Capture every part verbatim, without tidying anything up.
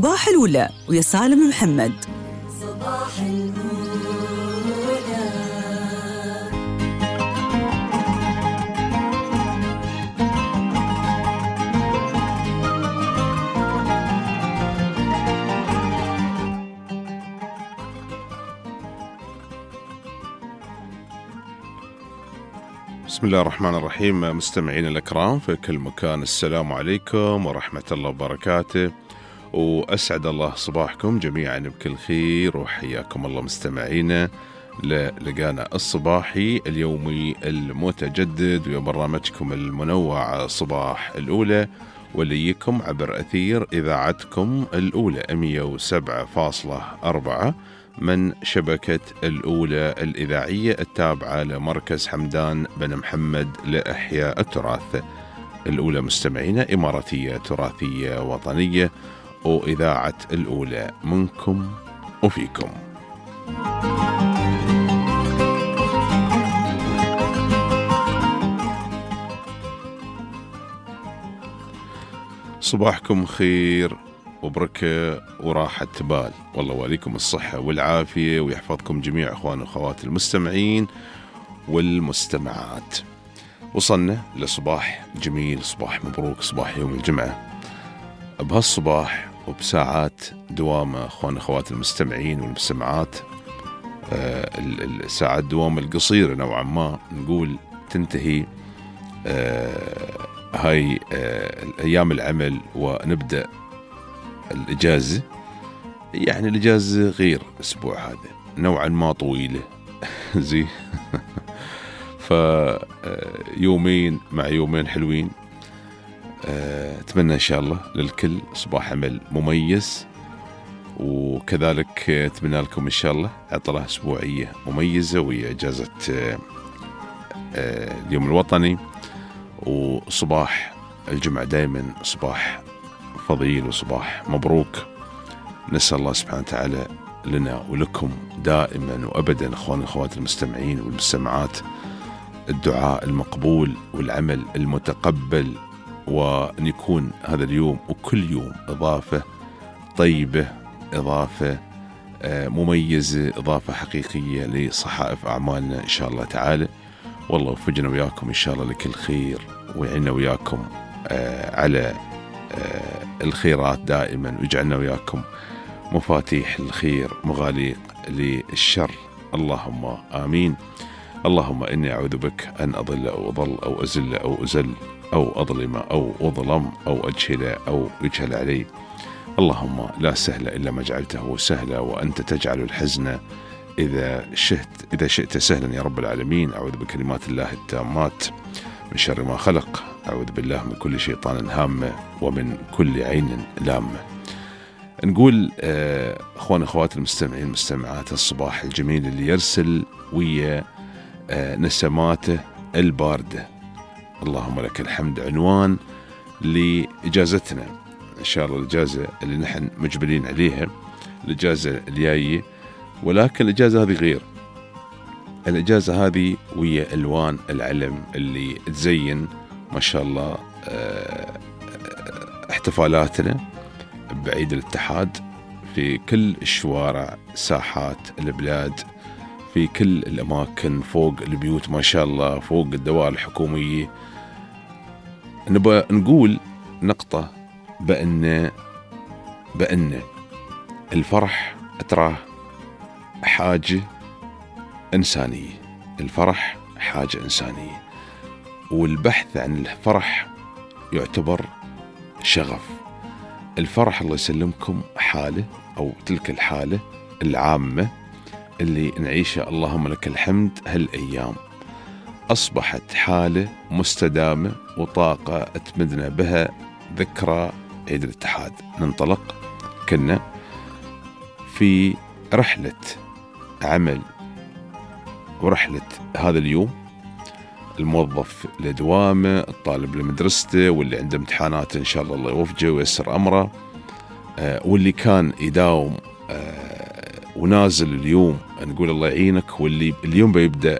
صباح الأولى ويا سالم محمد. صباح الأولى. بسم الله الرحمن الرحيم. مستمعين الأكرام في كل مكان، السلام عليكم ورحمة الله وبركاته، وأسعد الله صباحكم جميعا بكل خير، وحياكم الله مستمعينا للقانا الصباحي اليومي المتجدد وبرنامجكم المنوع صباح الأولى، واللي يكم عبر أثير إذاعتكم الأولى مئة وسبعة فاصلة أربعة من شبكة الأولى الإذاعية التابعة لمركز حمدان بن محمد لإحياء التراث. الأولى مستمعينا إماراتية تراثية وطنية، وإذاعة الأولى منكم وفيكم. صباحكم خير وبركة وراحة بال، والله وعليكم الصحة والعافية، ويحفظكم جميع أخوان وأخوات المستمعين والمستمعات. وصلنا لصباح جميل، صباح مبروك، صباح يوم الجمعة. بهالصباح وبساعات دوام أخوان وأخوات المستمعين والمستمعات، آه الساعات دوام القصيرة نوعا ما نقول تنتهي آه هاي آه أيام العمل، ونبدأ الإجازة. يعني الإجازة غير الأسبوع هذا نوعا ما طويلة زي فيومين مع يومين حلوين. أتمنى إن شاء الله للكل صباح عمل مميز، وكذلك أتمنى لكم إن شاء الله عطلة أسبوعية مميزة وهي إجازة اليوم الوطني، وصباح الجمعة دائما صباح فضيل وصباح مبروك. نسأل الله سبحانه وتعالى لنا ولكم دائما وأبدا أخوان وأخوات المستمعين والمستمعات الدعاء المقبول والعمل المتقبل، وأن يكون هذا اليوم وكل يوم إضافة طيبة، إضافة مميزة، إضافة حقيقية لصحائف أعمالنا إن شاء الله تعالى. والله يوفقنا وياكم إن شاء الله لكل خير، ويعيننا وياكم على الخيرات دائما، ويجعلنا وياكم مفاتيح الخير مغاليق للشر، اللهم آمين. اللهم إني أعوذ بك أن أضل أو أضل أو أزل أو أزل أو أظلم أو أظلم أو أجهل أو يجهل علي. اللهم لا سهل إلا ما جعلته سهلا، وأنت تجعل الحزن إذا شئت إذا شئت سهلا يا رب العالمين. أعوذ بكلمات الله التامات من شر ما خلق. أعوذ بالله من كل شيطان هامة ومن كل عين لامة. نقول أخوان أخوات المستمعين المستمعات الصباح الجميل اللي يرسل ويا نسماته الباردة، اللهم لك الحمد، عنوان لإجازتنا إن شاء الله، الإجازة اللي نحن مجبلين عليها، الإجازة الجاية. ولكن الإجازة هذه غير، الإجازة هذه ويا ألوان العلم اللي تزين ما شاء الله احتفالاتنا بعيد الاتحاد في كل الشوارع، ساحات البلاد، في كل الأماكن، فوق البيوت ما شاء الله، فوق الدوائر الحكومية. نبغى نقول نقطة بأن بأن الفرح تراه حاجة إنسانية، الفرح حاجة إنسانية، والبحث عن الفرح يعتبر شغف. الفرح الله يسلمكم حالة، أو تلك الحالة العامة اللي نعيشها اللهم لك الحمد هالأيام، أصبحت حالة مستدامة وطاقة أتمدنا بها ذكرى عيد الاتحاد. ننطلق كنا في رحلة عمل ورحلة هذا اليوم، الموظف لدوامه، الطالب لمدرسته، واللي عنده امتحانات إن شاء الله الله يوفقه ويسر أمره، آه واللي كان يداوم آه ونازل اليوم نقول الله يعينك، واللي اليوم بيبدأ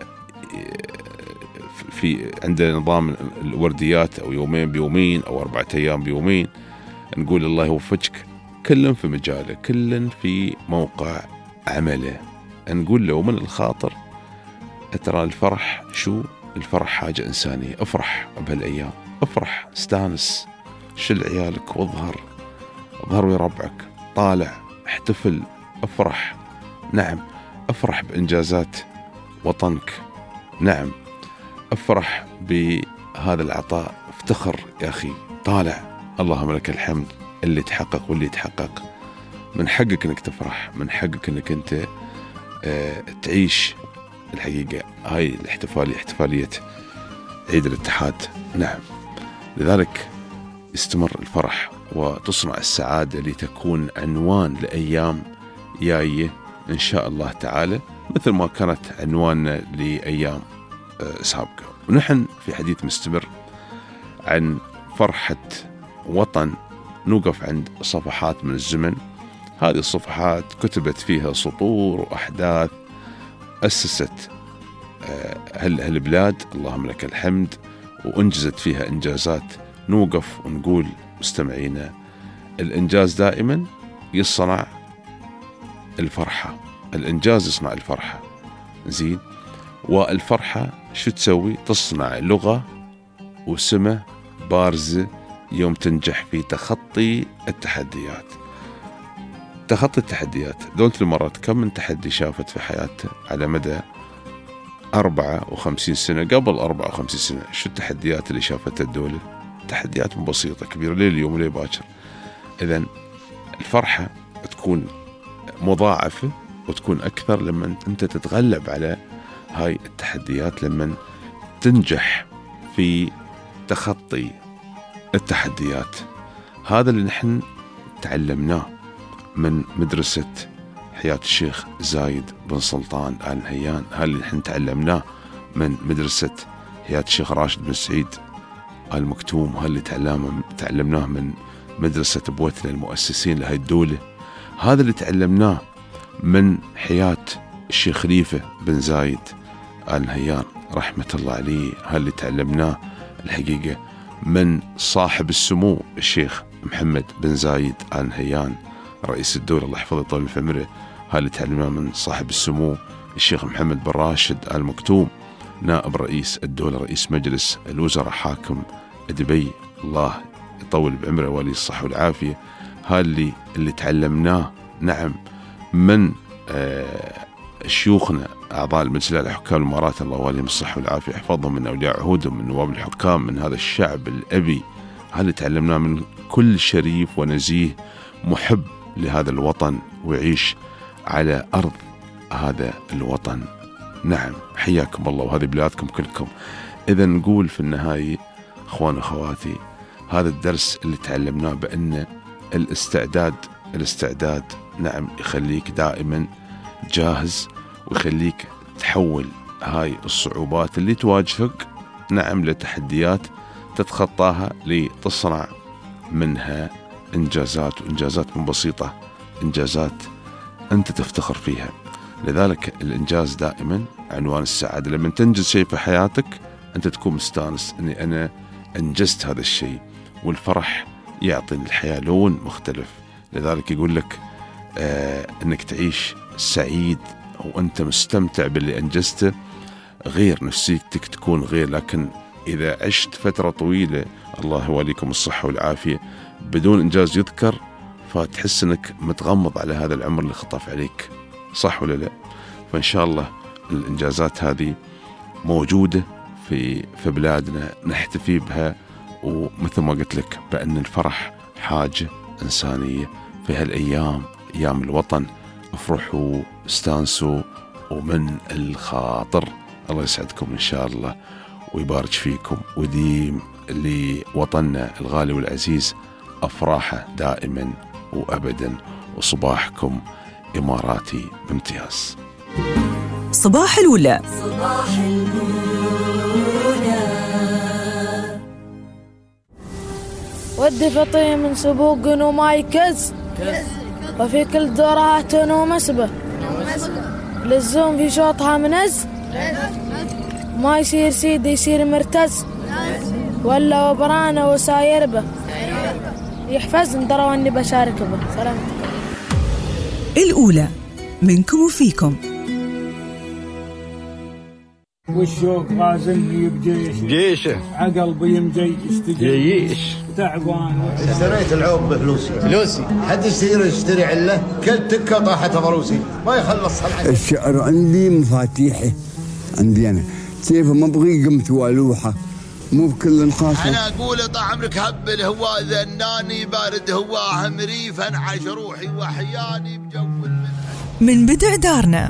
في عنده نظام الورديات أو يومين بيومين أو أربعة أيام بيومين، نقول الله يوفقك كل في مجاله، كل في موقع عمله. نقول له من الخاطر ترى الفرح شو؟ الفرح حاجة إنسانية. افرح بهالأيام، افرح، استانس، شل عيالك واظهر، اظهر ويا ربعك، طالع، احتفل، افرح. نعم، افرح بإنجازات وطنك. نعم، افرح بهذا العطاء، افتخر يا أخي، طالع، اللهم لك الحمد. اللي تحقق واللي يتحقق من حقك انك تفرح، من حقك انك انت اه تعيش الحقيقة هاي الاحتفالية، احتفالية عيد الاتحاد. نعم، لذلك يستمر الفرح وتصنع السعادة لتكون عنوان لأيام جاية إن شاء الله تعالى، مثل ما كانت عنواننا لأيام اه سابقة. ونحن في حديث مستمر عن فرحة وطن، نوقف عند صفحات من الزمن. هذه الصفحات كتبت فيها سطور وأحداث أسست هالبلاد، اللهم لك الحمد، وأنجزت فيها إنجازات. نوقف ونقول مستمعينا، الإنجاز دائما يصنع الفرحة، الإنجاز يصنع الفرحة. زين، والفرحة شو تسوي؟ تصنع لغة وسمة بارزة يوم تنجح في تخطي التحديات. تخطي التحديات، دولة الإمارات كم من تحدي شافت في حياتها على مدى أربعة وخمسين سنة؟ قبل أربعة وخمسين سنة شو التحديات اللي شافتها الدولة؟ تحديات بسيطة كبيرة، ليه اليوم وليه باكر. إذن الفرحة تكون مضاعفة وتكون أكثر لما أنت تتغلب على هاي التحديات، لما تنجح في تخطي التحديات. هذا اللي نحن تعلمناه من مدرسة حياة الشيخ زايد بن سلطان آل نهيان، هذا اللي نحن تعلمناه من مدرسة حياة الشيخ راشد بن سعيد آل مكتوم، هذا اللي تعلمناه من مدرسة بوتلة المؤسسين لهذه الدولة، هذا اللي تعلمناه من حياة الشيخ خليفة بن زايد آل نهيان رحمة الله عليه، هذا اللي تعلمناه الحقيقة من صاحب السمو الشيخ محمد بن زايد آل نهيان رئيس الدولة، الله يحفظه ويطول في عمره. هذا اللي تعلمناه من صاحب السمو الشيخ محمد بن راشد آل مكتوم نائب رئيس الدولة، رئيس مجلس الوزراء، حاكم دبي، الله يطول بعمره ولي الصحة والعافية. هذا اللي اللي تعلمناه نعم من آه شيوخنا أعضاء المجلس الأعلى لحكام الإمارات، الله وليهم الصحة والعافية، يحفظهم، من أولياء عهودهم، من نواب الحكام، من هذا الشعب الأبي. هذا اللي تعلمناه من كل شريف ونزيه محب لهذا الوطن ويعيش على أرض هذا الوطن. نعم، حياكم الله، وهذه بلادكم كلكم. إذا نقول في النهاية أخوان أخواتي، هذا الدرس اللي تعلمناه بأن الاستعداد الاستعداد نعم يخليك دائما جاهز، ويخليك تحول هاي الصعوبات اللي تواجهك نعم لتحديات تتخطاها لتصنع منها إنجازات، وإنجازات من بسيطة، إنجازات أنت تفتخر فيها. لذلك الإنجاز دائما عنوان السعادة. لما تنجز شيء في حياتك أنت تكون مستانس أني أنا أنجزت هذا الشيء، والفرح يعطي الحياة لون مختلف. لذلك يقول لك آه أنك تعيش سعيد وأنت مستمتع باللي أنجزته غير، نفسيتك تكون غير. لكن إذا عشت فترة طويلة، الله يوليكم الصحة والعافية، بدون إنجاز يذكر، فتحس أنك متغمض على هذا العمر اللي خطف عليك، صح ولا لا؟ فإن شاء الله الإنجازات هذه موجودة في في بلادنا، نحتفي بها. ومثل ما قلت لك بأن الفرح حاجة إنسانية في هالأيام، أيام الوطن. افرحوا، استانسوا، ومن الخاطر. الله يسعدكم إن شاء الله ويبارك فيكم، وديم لوطننا الغالي والعزيز أفراحه دائما وأبدا، وصباحكم إماراتي بامتياز. صباح الولا. صباح الولا. ودي فطي من سبوق وما يكز، وفي كل دورات ومسبة، للزوم في شوطها منز، ما يصير سيد يصير مرتز، ولا وبرانه وسايربه، يحفزني درى واني بشارك به. سلامتك. الأولى منكم وفيكم. والشوق غازلني بجيش جيشه عقل بيمجي جيش تعبان. اشتريت العوب بفلوسي فلوسي حد يصير يشتري عله كل تكه طاحت ضروسي ما يخلص صنعتي. الشعر عندي مفاتيحي عندي انا كيف ما ابغي قمت والوحه مو بكل خاصه. انا اقول طال عمرك هبل هو ذناني بارد هو همريفا عاش روحي وحياني بجو المنهج. من بدع دارنا.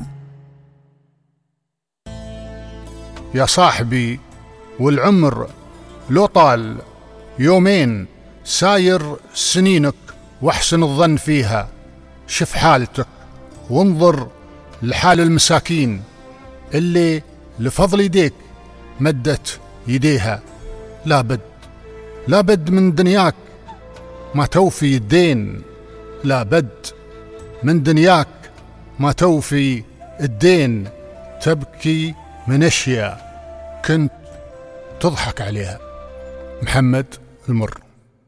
يا صاحبي والعمر لو طال يومين ساير سنينك واحسن الظن فيها. شف حالتك وانظر لحال المساكين اللي لفضل يديك مدت يديها. لابد لابد من دنياك ما توفي الدين. لابد من دنياك ما توفي الدين. تبكي من أشياء كنت تضحك عليها. محمد المر.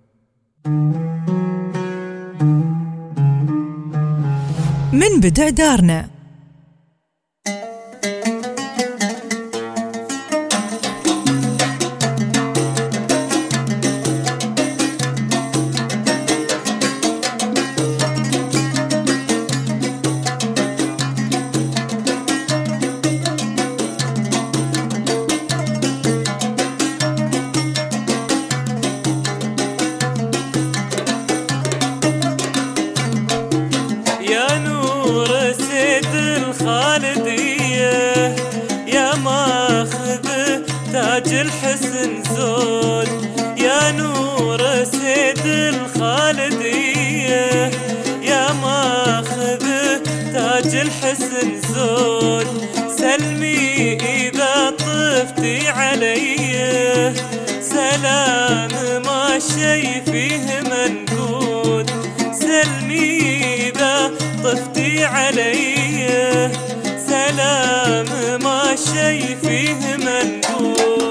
من بدع دارنا. تاج الحسن زود يا نور سيد الخالدية يا ماخذ تاج الحسن زود. سلمي إذا طفتي علي سلام ما شي فيه منقود. سلمي إذا طفتي علي سلام ما شي فيه منقود.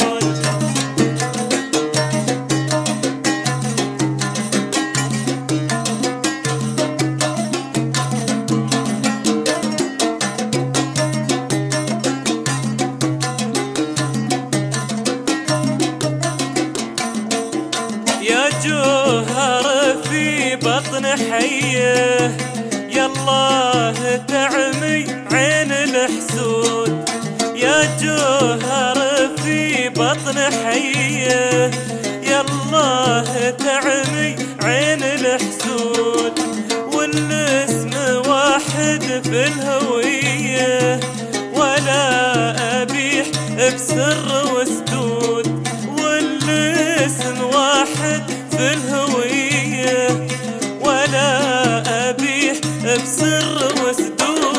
يا جوهر في بطن حيه يالله تعمي عين الحسود. يا جوهر في بطن حيه يالله تعمي عين الحسود. والاسم واحد في الهوية ولا أبيح بسر وسدود. والاسم واحد في الهوية ولا أبيح بسر وسدود.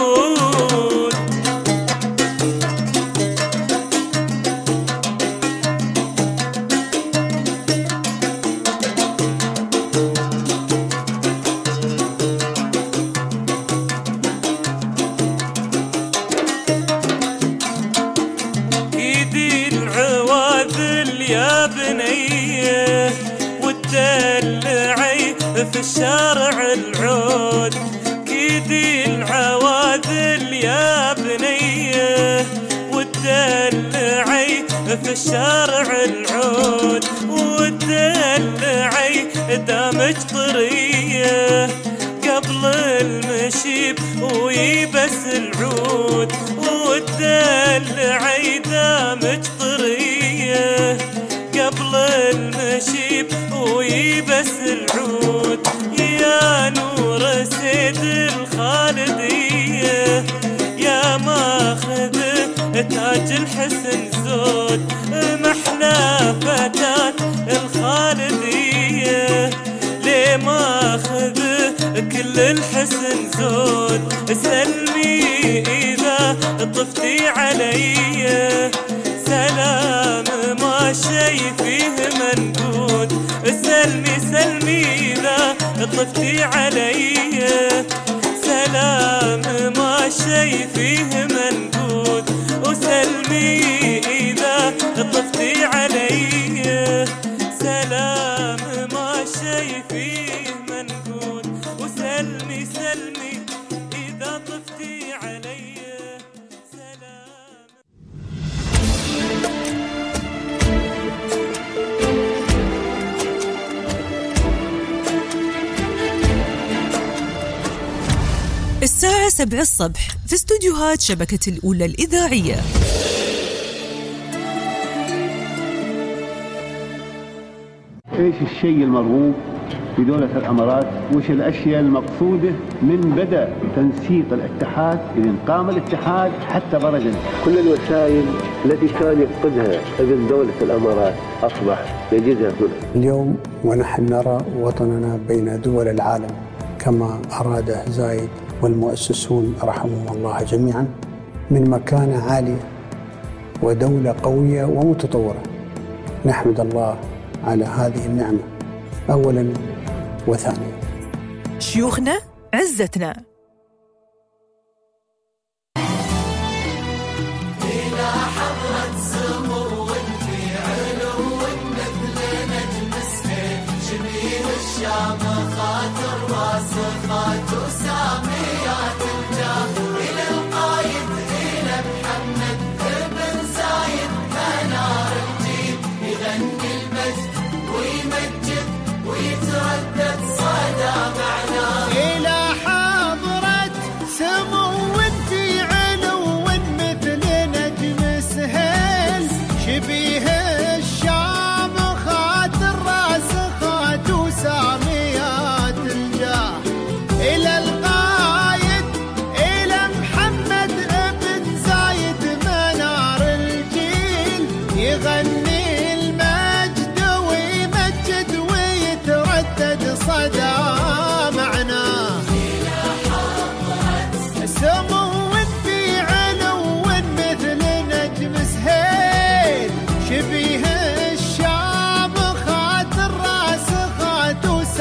ايدي العواذل يا بنيه والدلعي في الشارع العود. كيدي العواذل يا بنيه والدلعي في الشارع العود. والدلعي دامج طريه قبل المشيب ويبس العود. والدلعي دامج طريه قبل المشيب ويبس العود. يا نور سيد الخالدية يا ماخذ تاج الحسن زود. محلى فتاة الخالدية ليه ماخذ كل الحسن زود. سلمي إذا طفتي علي سلام ما شي فيه منقود. سلمي سلمي إذا طفتي علي سلام ما شي فيه منقود. وسلمي إذا طفتي علي سلام ما شي سبع الصبح في استوديوهات شبكة الأولى الإذاعية. إيش الشيء المرغوب في دولة الأمارات؟ وش الأشياء المقصودة من بدأ تنسيق الاتحاد إذ قام الاتحاد حتى برز كل الوسائل التي كان يفقدها ابن دولة الأمارات أصبح يجدها هنا اليوم، ونحن نرى وطننا بين دول العالم كما أراده زايد والمؤسسون رحمهم الله جميعا من مكانة عالية ودولة قوية ومتطورة. نحمد الله على هذه النعمة أولا وثانيا. شيوخنا عزتنا. إلى حضرة سمو في علو مثل نجم سهيل شبيه الشامخات الراسخات وساميات الجاه إلى القايد إلى محمد ابن زايد منار الجيل يغني المجد ويمجد ويتردد صدى معناه. إلى حضرة سمو في علو مثل نجم سهيل شبيه الشامخات الراسخات وساميات الجاه إلى القايد إلى محمد ابن زايد منار الجيل يغني المجد ويمجد ويتردد صدى معناه. إلى حضرة سمو في علو مثل نجم سهيل شبيه الشامخات الراسخات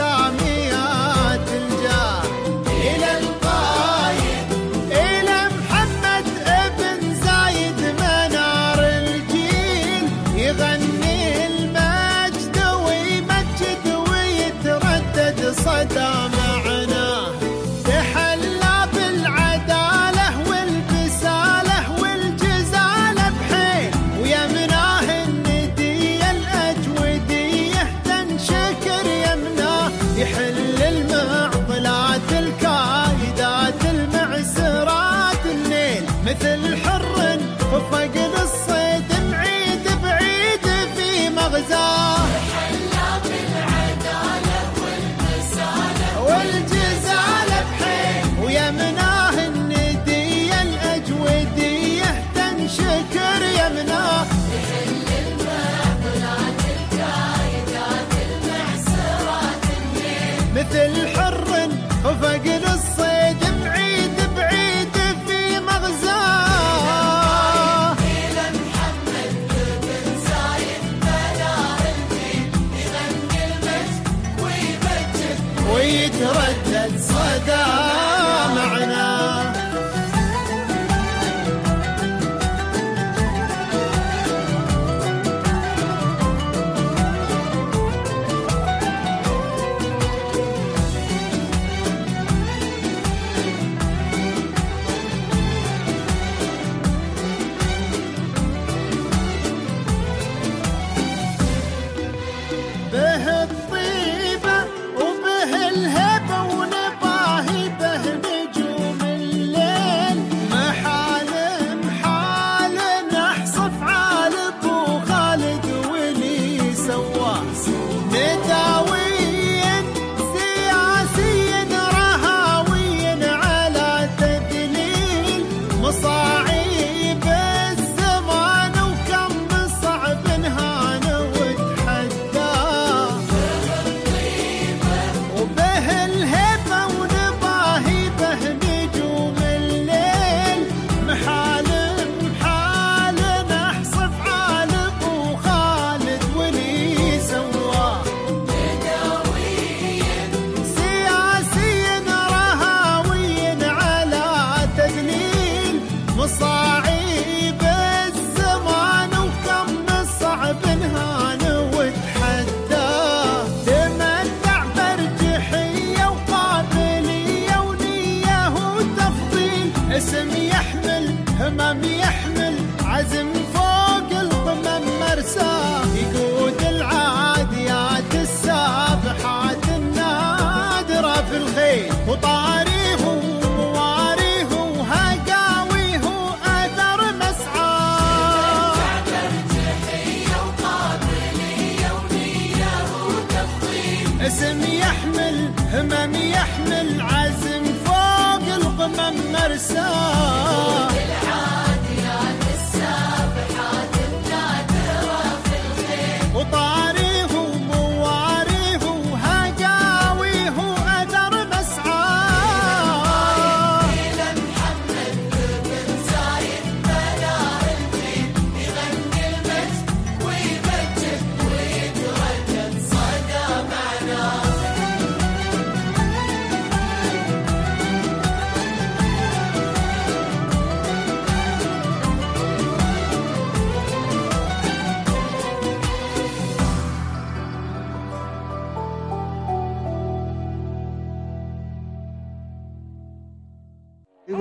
وساميات الجاه إلى القايد إلى محمد ابن زايد منار الجيل يغني المجد ويمجد ويتردد صدى معناه. تحلى بالعدالة والبسالة والجزالة بحيل ويمناه الندية الأجودية تنشكر يمناه يحل المعضلات الكايدات المعسرات الليل مثل حر وفقد الصيد بعيد بعيد في مغزاه. تحلى بالعدالة والبسالة والجزالة بحيل ويمناه الندية الأجودية تنشكر يمناه يحل المعضلات الكايدات المعسرات الليل مثل حر وفقد الصيد بعيد بعيد في مغزاه. إلى محمد بن زايد منار الجيل يغني المجد ويمجد ويتردد صدى معناه. به الطيبة وبه الهبة ونباهي به نجوم الليل محال محال نحصف على ابو خالد واللي سواه نداويا سياسيا رهاويا على تدليل مصاعيب الزمان وكم صعب نهان وتحداه. وبه الهبة ونباهي به نجوم الليل محال محال نحصف على ابو خالد واللي سواه نداويا سياسيا رهاويا على تدليل مصاعيب الزمان وكم صعب نهان وتحداه. تمتع برجحية وقابلية ونية وتفضيل اسم يحمل همم يحمل عزم فوق القمم مرساه يقود العاديات السابحات النادرة في الخيل وطاريه ومواريه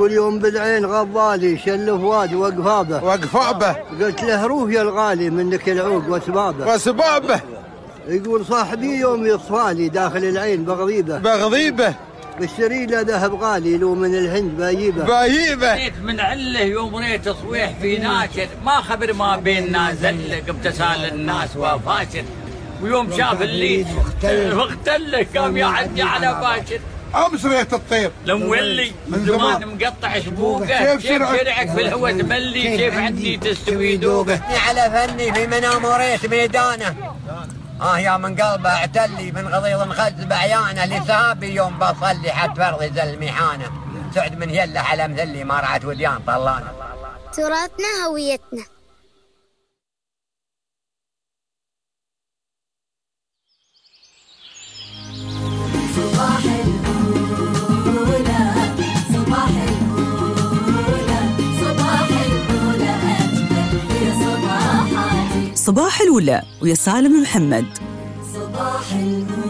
يقول يوم بالعين غضالي شل فؤادي وقفابه وقفابه قلت له روح يا الغالي منك العوق وسبابه وسبابه. يقول صاحبي يوم يصفالي داخل العين بغضيبه بغضيبه بشتري له ذهب غالي لو من الهند بايبه بايبه. من عله يوم ريت تصويح في ناشر ما خبر ما بيننا زلق ابتسال الناس وفاشر ويوم شاف اللي مختله قام يعدي على باشر امس ريت الطير لمولي من زمان مقطع شبوقه كيف شرعك في الهوى تملي كيف عندي تستوي دوقه على فني في منام وريت ميدانه اه يا من قلبه اعتلي من غضيض مخز بعيانه لسابي يوم بصلي حد فرض الميحانه سعد من يله على مثلي ما رعت وديان طلانه. تراثنا هويتنا. صباح الأولى صباح الأولى صباح الأولى أجمل في صباحاتي. صباح الأولى ويا سالم محمد. صباح الأولى.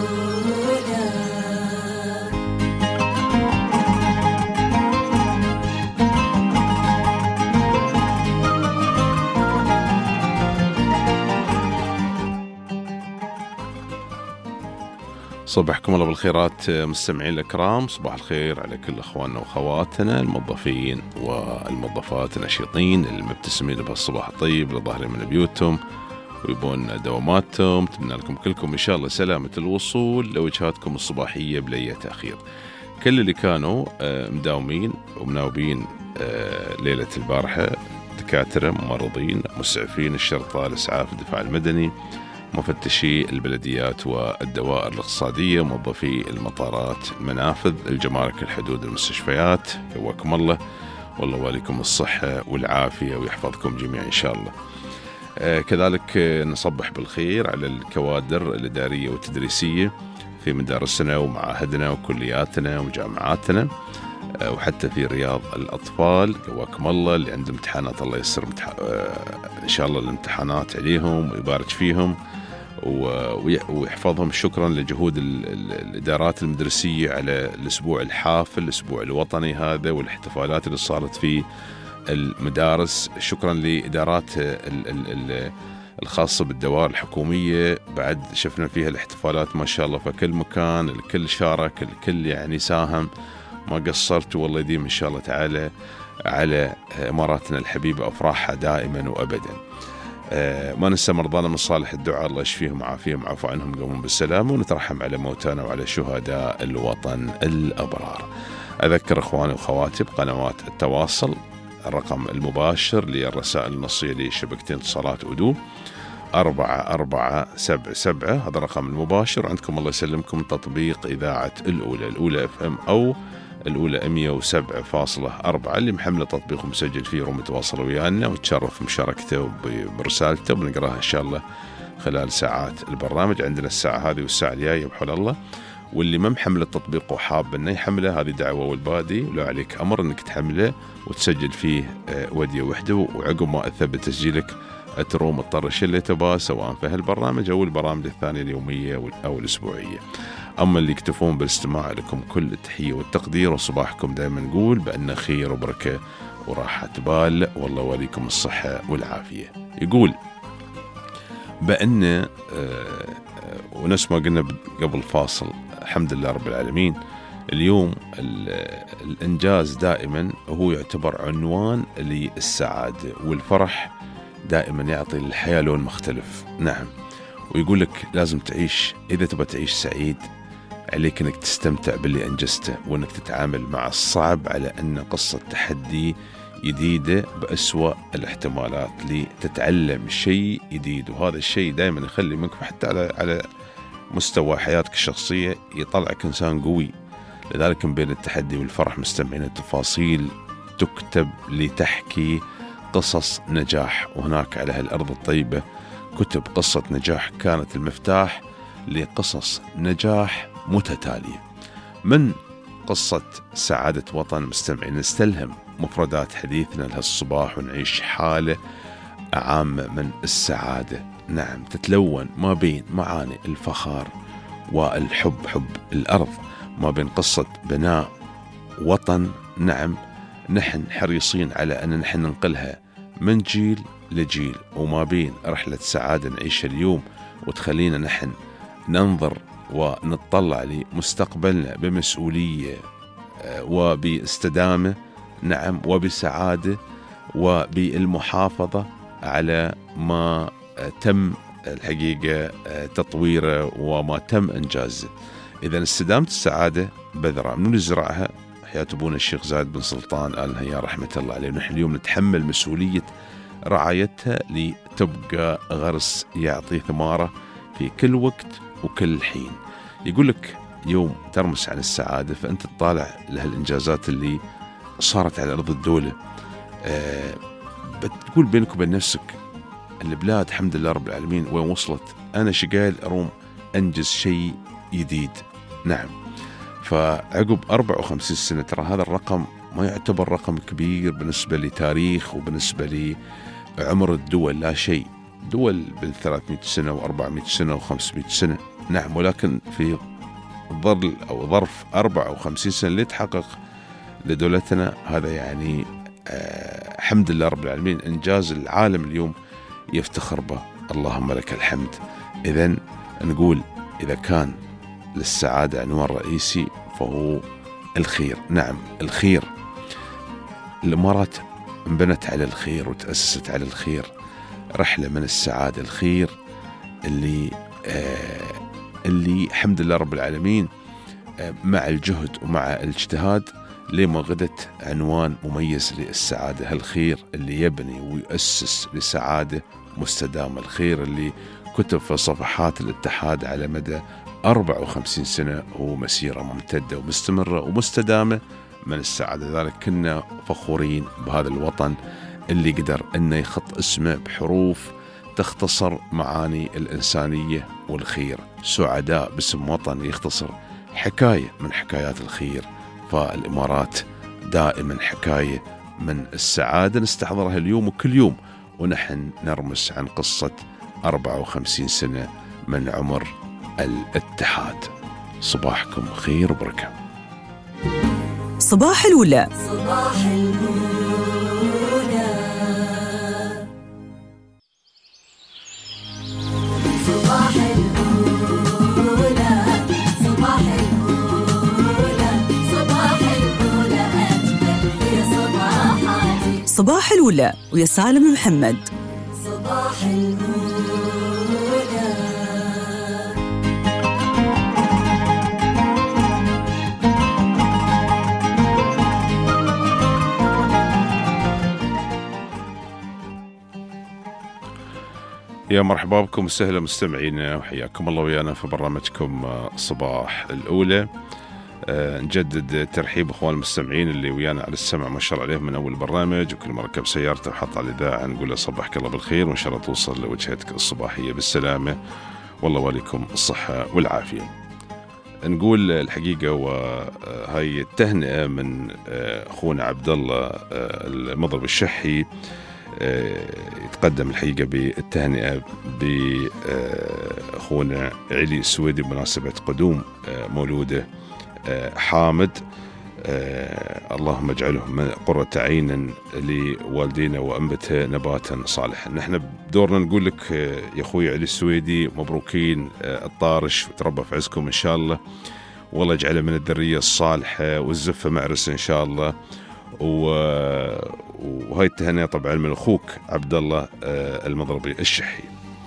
صبحكم الله بالخيرات مستمعين الكرام. صباح الخير على كل أخواننا وأخواتنا الموظفين والموظفات النشيطين المبتسمين بهالصباح الطيب لظاهرين من بيوتهم ويبون دواماتهم. أتمنى لكم كلكم إن شاء الله سلامة الوصول لوجهاتكم الصباحية بلا تأخير. كل اللي كانوا مداومين ومناوبين ليلة البارحة، دكاترة، ممرضين، مسعفين الشرطة، الإسعاف، الدفاع المدني، مفتشي البلديات والدوائر الاقتصادية، موظفي المطارات، المنافذ، الجمارك، الحدود، المستشفيات، قواكم الله والله واليكم الصحة والعافية ويحفظكم جميعا إن شاء الله. آه كذلك نصبح بالخير على الكوادر الإدارية والتدريسية في مدارسنا ومعاهدنا وكلياتنا وجامعاتنا، آه وحتى في رياض الأطفال قواكم الله اللي عندهم امتحانات الله يسر متح... آه إن شاء الله الامتحانات عليهم ويبارك فيهم ويحفظهم. شكرا لجهود الإدارات المدرسية على الأسبوع الحافل، الأسبوع الوطني هذا والاحتفالات اللي صارت في المدارس. شكرا لإدارات الخاصة بالدوائر الحكومية، بعد شفنا فيها الاحتفالات ما شاء الله في كل مكان، الكل شارك، الكل يعني ساهم، ما قصرتوا والله يديم إن شاء الله تعالى على إماراتنا الحبيبة أفراحها دائما وأبدا. ما ننسى مرضانا من صالح الدعاء الله يشفيهم وعافيهم وعفو عنهم قوم بالسلامة، ونترحم على موتانا وعلى شهداء الوطن الأبرار. أذكر أخواني وأخواتي بقنوات التواصل، الرقم المباشر للرسائل النصية لشبكتين اتصالات أدو أربعة أربعة سبعة سبعة، هذا الرقم المباشر. عندكم الله يسلمكم تطبيق إذاعة الأولى الأولى اف ام أو الأولى مية وسبعة فاصلة أربعة اللي محمله تطبيق ومسجل فيه روم تواصل ويانا وتشرف مشاركته برسالته وبنقراها إن شاء الله خلال ساعات البرنامج. عندنا الساعة هذه والساعة الجاية بحول الله، واللي ما محمل التطبيق وحاب انه يحمله هذه دعوة والبادي، ولا عليك أمر انك تحمله وتسجل فيه ودية وحده، وعقب ما أثبت تسجيلك تروم تطرش اللي تباه سواء في هالبرنامج أو البرامج الثانية اليومية أو الأسبوعية. أما اللي يكتفون بالاستماع لكم كل التحية والتقدير، وصباحكم دائما نقول بأن خير وبركة وراحة بال والله وليكم الصحة والعافية. يقول بأن ونفس ما قلنا قبل فاصل الحمد لله رب العالمين، اليوم الإنجاز دائما هو يعتبر عنوان للسعادة والفرح، دائما يعطي للحياة لون مختلف. نعم، ويقول لك لازم تعيش، إذا تبغى تعيش سعيد عليك أنك تستمتع باللي أنجزته، وأنك تتعامل مع الصعب على أن قصة تحدي جديدة بأسوأ الاحتمالات لتتعلم شيء جديد. وهذا الشيء دائما يخلي منك حتى على على مستوى حياتك الشخصية يطلعك إنسان قوي. لذلك بين التحدي والفرح مستمعين التفاصيل تكتب لتحكي قصص نجاح، وهناك على هالأرض الطيبة كتب قصة نجاح كانت المفتاح لقصص نجاح متتالية. من قصة سعادة وطن مستمعين نستلهم مفردات حديثنا لهالصباح ونعيش حالة عامة من السعادة، نعم تتلون ما بين معاني الفخر والحب، حب الأرض، ما بين قصة بناء وطن نعم نحن حريصين على أن نحن ننقلها من جيل لجيل، وما بين رحلة سعادة نعيشها اليوم وتخلينا نحن ننظر ونطلع لمستقبلنا بمسؤولية وباستدامة، نعم، وبسعادة، وبالمحافظة على ما تم الحقيقة تطويره وما تم إنجازه. إذا استدامة السعادة بذرة من يزرعها؟ حياة أبونا الشيخ زايد بن سلطان آل نهيان رحمة الله عليه. نحن اليوم نتحمل مسؤولية رعايتها لتبقى غرس يعطي ثماره في كل وقت وكل حين. يقول لك يوم ترمس عن السعادة فأنت تطالع لهالإنجازات اللي صارت على أرض الدولة، أه بتقول بينك وبين نفسك البلاد الحمد لله رب العالمين وين وصلت، أنا شقال أروم أنجز شيء جديد. نعم، فعقب أربعة وخمسين سنة ترى هذا الرقم ما يعتبر رقم كبير بالنسبة لتاريخ وبالنسبة لعمر الدول، لا شيء، دول بالثلاثمائة سنة وأربعمائة سنة وخمسمائة سنة، نعم، ولكن في ظل أو ظرف أربعة وخمسين سنة اللي تحقق لدولتنا هذا يعني آه الحمد لله رب العالمين إنجاز العالم اليوم يفتخر به، اللهم لك الحمد. إذن نقول إذا كان للسعادة عنوان رئيسي فهو الخير. نعم، الخير. الإمارات انبنت على الخير وتأسست على الخير، رحلة من السعادة، الخير اللي آه اللي الحمد لله رب العالمين آه مع الجهد ومع الاجتهاد لما غدت عنوان مميز للسعادة. هالخير اللي يبني ويؤسس لسعادة مستدامة، الخير اللي كتب في صفحات الاتحاد على مدى أربعة وخمسين سنة ومسيرة ممتدة ومستمرة ومستدامة من السعادة. ذلك كنا فخورين بهذا الوطن اللي قدر أنه يخط اسمه بحروف تختصر معاني الإنسانية والخير. سعداء باسم وطن يختصر حكاية من حكايات الخير، فالإمارات دائما حكاية من السعادة نستحضرها اليوم وكل يوم ونحن نرمس عن قصة أربعة وخمسين سنة من عمر الاتحاد. صباحكم خير وبركة. صباح الولاء. صباح الولاء. صباح الولاء. صباح الولاء. صباح الولاء أجمل في صباحاتي. صباح الولاء ويا سالم محمد. صباح الولاء. يا مرحبا بكم وسهلا مستمعينا وحياكم الله ويانا في برنامجكم صباح الأولى. أه نجدد ترحيب أخوان المستمعين اللي ويانا على السمع ما شاء الله عليهم من أول برنامج، وكل ما ركب سيارته وحط على الإذاعة نقول له صباحك الله بالخير وإن شاء الله توصل لوجهتك الصباحية بالسلامة والله واليكم الصحة والعافية. نقول الحقيقة وهاي التهنئة من أخونا عبد الله المضرب الشحي، يتقدم الحقيقة بالتهنئة بأخونا علي السويدي بمناسبة قدوم مولوده حامد، اللهم اجعله قرة عين لوالدينا وأنبته نباتا صالحا. نحن بدورنا نقول لك يا أخوي علي السويدي مبروكين الطارش وتربى في عزكم إن شاء الله، والله يجعله من الذرية الصالحة والزفة معرس إن شاء الله. وهاي التهنئة طبعا من أخوك عبد الله المضربي الشحي.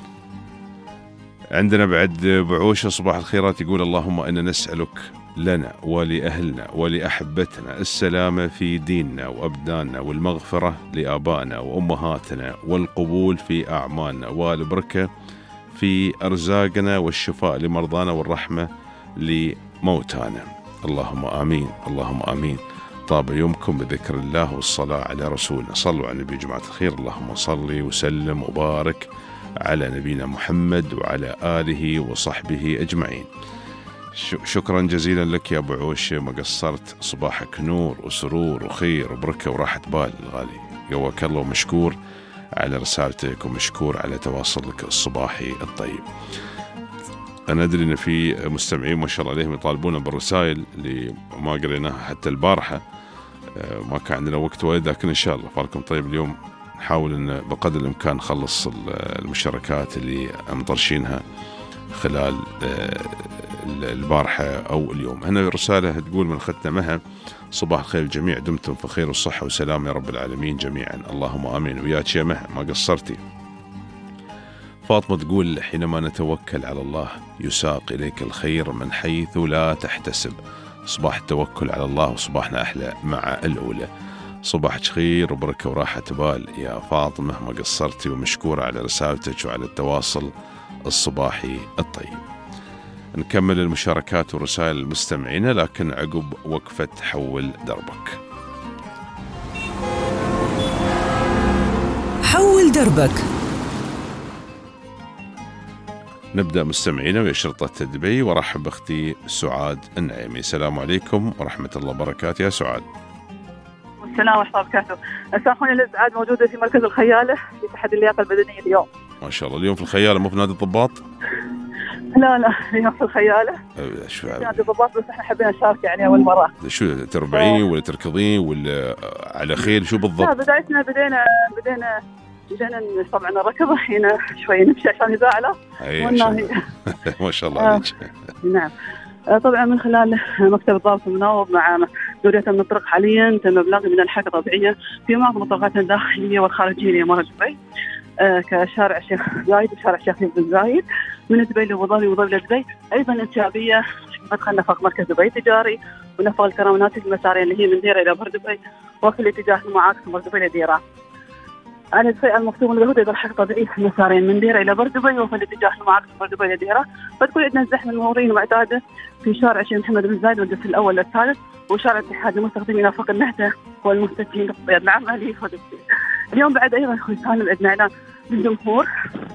عندنا بعد بعوشة صباح الخيرات يقول اللهم إنا نسألك لنا ولأهلنا ولأحبتنا السلامة في ديننا وأبداننا، والمغفرة لآبائنا وأمهاتنا، والقبول في أعمالنا، والبركة في أرزاقنا، والشفاء لمرضانا، والرحمة لموتانا. اللهم آمين اللهم آمين. طاب يومكم بذكر الله والصلاة على رسولنا. صلوا على النبي جماعة الخير. اللهم صل وسلم وبارك على نبينا محمد وعلى آله وصحبه أجمعين. شكرا جزيلا لك يا أبو عوشة، ما قصرت، صباحك نور وسرور وخير وبركة وراحة بال الغالي. قواك الله ومشكور على رسالتك ومشكور على تواصلك الصباحي الطيب. أنا أدري أن في مستمعين ما شاء الله عليهم يطالبون بالرسائل اللي ما قريناها حتى البارحة، ما كان عندنا وقت وايد، لكن إن شاء الله فالكم طيب. اليوم نحاول أن بقدر الإمكان نخلص المشاركات اللي مطرشينها خلال البارحة أو اليوم. هنا رسالة تقول من أختنا مها: صباح الخير الجميع، دمتم في خير والصحة والسلام يا رب العالمين جميعا، اللهم آمين. وياك يا مها، ما قصرتي. فاطمة تقول: حينما نتوكل على الله يساق إليك الخير من حيث لا تحتسب. صباح التوكل على الله وصباحنا أحلى مع الأولى. صباحك خير وبركة وراحة بال يا فاطمة، ما قصرتي، ومشكورة على رسالتك وعلى التواصل الصباحي الطيب. نكمل المشاركات ورسائل المستمعين لكن عقب وقفة حول دربك. حول دربك. نبدأ مستمعينا ويا شرطة دبي، ورحب بأختي سعاد النعيمي. السلام عليكم ورحمة الله وبركاته يا سعاد. السلام ورحمة الله وبركاته. أخونا الإسعاد موجودة في مركز الخيالة في تحدي اللياقة البدنية اليوم. ما شاء الله. اليوم في الخيالة مو في نادي الضباط؟ لا لا اليوم في الخيالة شو في نادي الضباط، بس احنا حبينا نشارك يعني أول مرة. شو تربعين ولا تركضين ولا على خيل شو بالضبط؟ لا بدايتنا بدينا بدينا بدينا طبعا الركض، هنا شوي نمشي عشان يزعله. ما شاء الله عليك. نعم. طبعا من خلال مكتب الضابط المناوب مع دورية من الطرق حاليا تم إبلاغي من الحاجة طبيعية في معظم الطرقات الداخلية والخارجية لإمارة دبي، آه كشارع الشيخ زايد وشارع الشيخ بن زايد من دبي لأبو ظبي وأبو ظبي لدبي. أيضا انسيابية مدخل نفق مركز دبي التجاري ونفق الكرامنات المسارية اللي هي من ديرة إلى بر دبي، وفي الاتجاه المعاكس من بر دبي لديرة. أنا الفئة المكتوب اليهود إذا الحق طبيعي مسارين من ديرة إلى بر دبي وفي الاتجاه المعاكس من بر دبي لديرة، فتكون عندنا زحمة المرورين المعتادة في شارع الشيخ محمد بن زايد والدرس الأول والثالث، وشارع الاتحاد المستخدمين نفق النهدة والمستثمرين الصيد العملي. اليوم بعد أيضا أخوي سالم عندنا إعلان للجمهور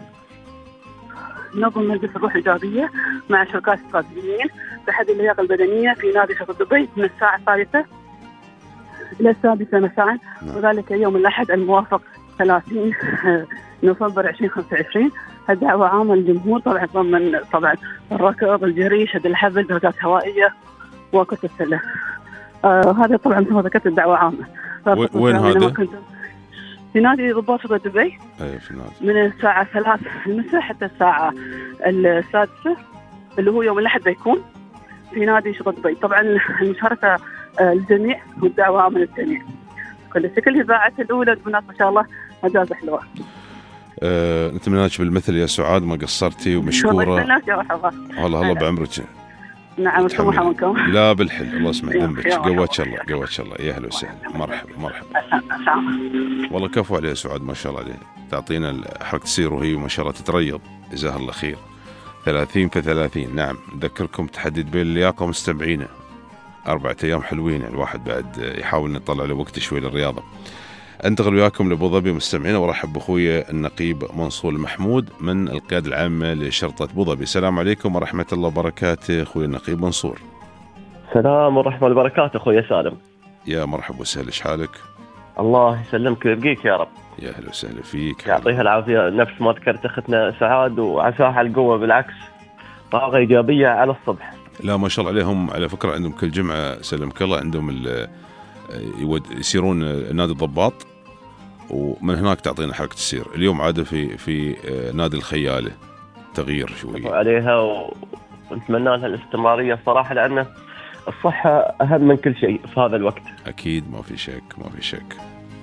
نظم مجلس الروح الإيجابية مع شركات استراتيجيين تحدي اللياقة البدنية في نادي شرطة دبي من الساعة الثالثة إلى السادسة مساء، وذلك يوم الأحد الموافق ثلاثين نوفمبر ألفين وخمسة وعشرين. الدعوة عامة للجمهور طبعا ضمن طبعا الركض، الجري، شد الحبل، دراجات هوائية وكرة السلة. آه هذا طبعا مثل ما ذكرت الدعوة عامة. وين هذا؟ في نادي ضباط شرطة دبي. أي في نادي. من الساعة ثلاث المساء حتى الساعة السادسة اللي هو يوم الأحد بيكون في نادي شرطة دبي. طبعا المشاركة الجميع والدعوة عامة للجميع. كل شكل إذاعة الأولى البنات ما شاء الله أجازة حلوة. أه نتمنى لك بالمثل يا سعاد، ما قصرتي ومشكورة. الله يسلمك. الله الله بعمرك. نعم سموحة منكم. لا بالحل، الله يسمع ذنبك. قوتش الله قوتش الله. يا أهلا وسهلا. مرحبا مرحبا. والله كفو عليه سعاد ما شاء الله عليه، تعطينا حركة سير وهي ما شاء الله تتريض، جزاها الله خير. ثلاثين في ثلاثين. نعم نذكركم تحدي دبي اللياقة مستمعينا، أربعة أيام حلوين الواحد بعد يحاول نطلع له وقت شوي للرياضة. انتقل وياكم لأبو ظبي مستمعينا، ورحب بأخوي النقيب منصور المحمود من القيادة العامة لشرطة أبو ظبي. السلام عليكم ورحمة الله وبركاته أخوي النقيب منصور. السلام ورحمة الله وبركاته أخوي سالم. يا مرحبا وسهلا، إيش حالك؟ الله يسلمك ويبقيك يا رب. يا أهلا وسهلا فيك. يعطيها العافية، نفس ما ذكرت أختنا سعاد وعساها على القوة، بالعكس طاقة إيجابية على الصبح. لا ما شاء الله عليهم، على فكرة عندهم كل جمعة سلمك الله عندهم يسيرون نادي الضباط، ومن هناك تعطينا حركة السير. اليوم عادة في في نادي الخيالة تغيير شوية عليها، ونتمنى لها الاستمرارية صراحة، لأن الصحة أهم من كل شيء في هذا الوقت. أكيد ما في شك ما في شك.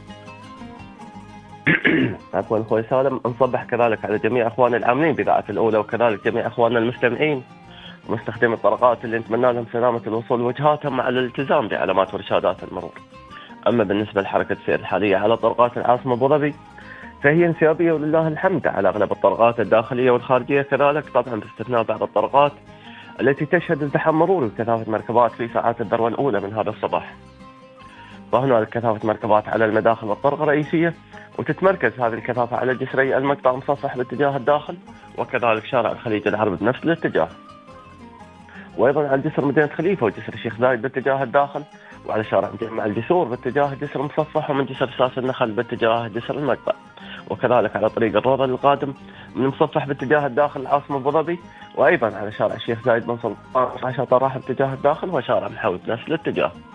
عفوا أخوي سالم، نصبح كذلك على جميع أخواننا العاملين بإذاعة الأولى، وكذلك جميع أخواننا المستمعين ومستخدمي الطرقات اللي نتمنى لهم سلامة الوصول وجهاتهم مع الالتزام بعلامات ورشادات المرور. أما بالنسبة لحركة السير الحالية على طرقات العاصمة أبو ظبي فهي انسيابية ولله الحمد على أغلب الطرقات الداخلية والخارجية كذلك، طبعا باستثناء بعض الطرقات التي تشهد ازدحام مرور وكثافة مركبات في ساعات الذروة الأولى من هذا الصباح. وهنالك كثافة مركبات على المداخل والطرق الرئيسية، وتتمركز هذه الكثافة على جسري المقطع مصفح باتجاه الداخل، وكذلك شارع الخليج العربي بنفس الاتجاه، وأيضا على جسر مدينة خليفة وجسر الشيخ زايد باتجاه الداخل، وعلى شارع مجمع الجسور باتجاه جسر مصفح، ومن جسر ساس النخل باتجاه جسر المقطع، وكذلك على طريق الروضة القادم من مصفح باتجاه الداخل العاصمة أبو ظبي، وأيضا على شارع الشيخ زايد بن سلطان عشان راح باتجاه الداخل، وشارع محاوي بنفس الاتجاه.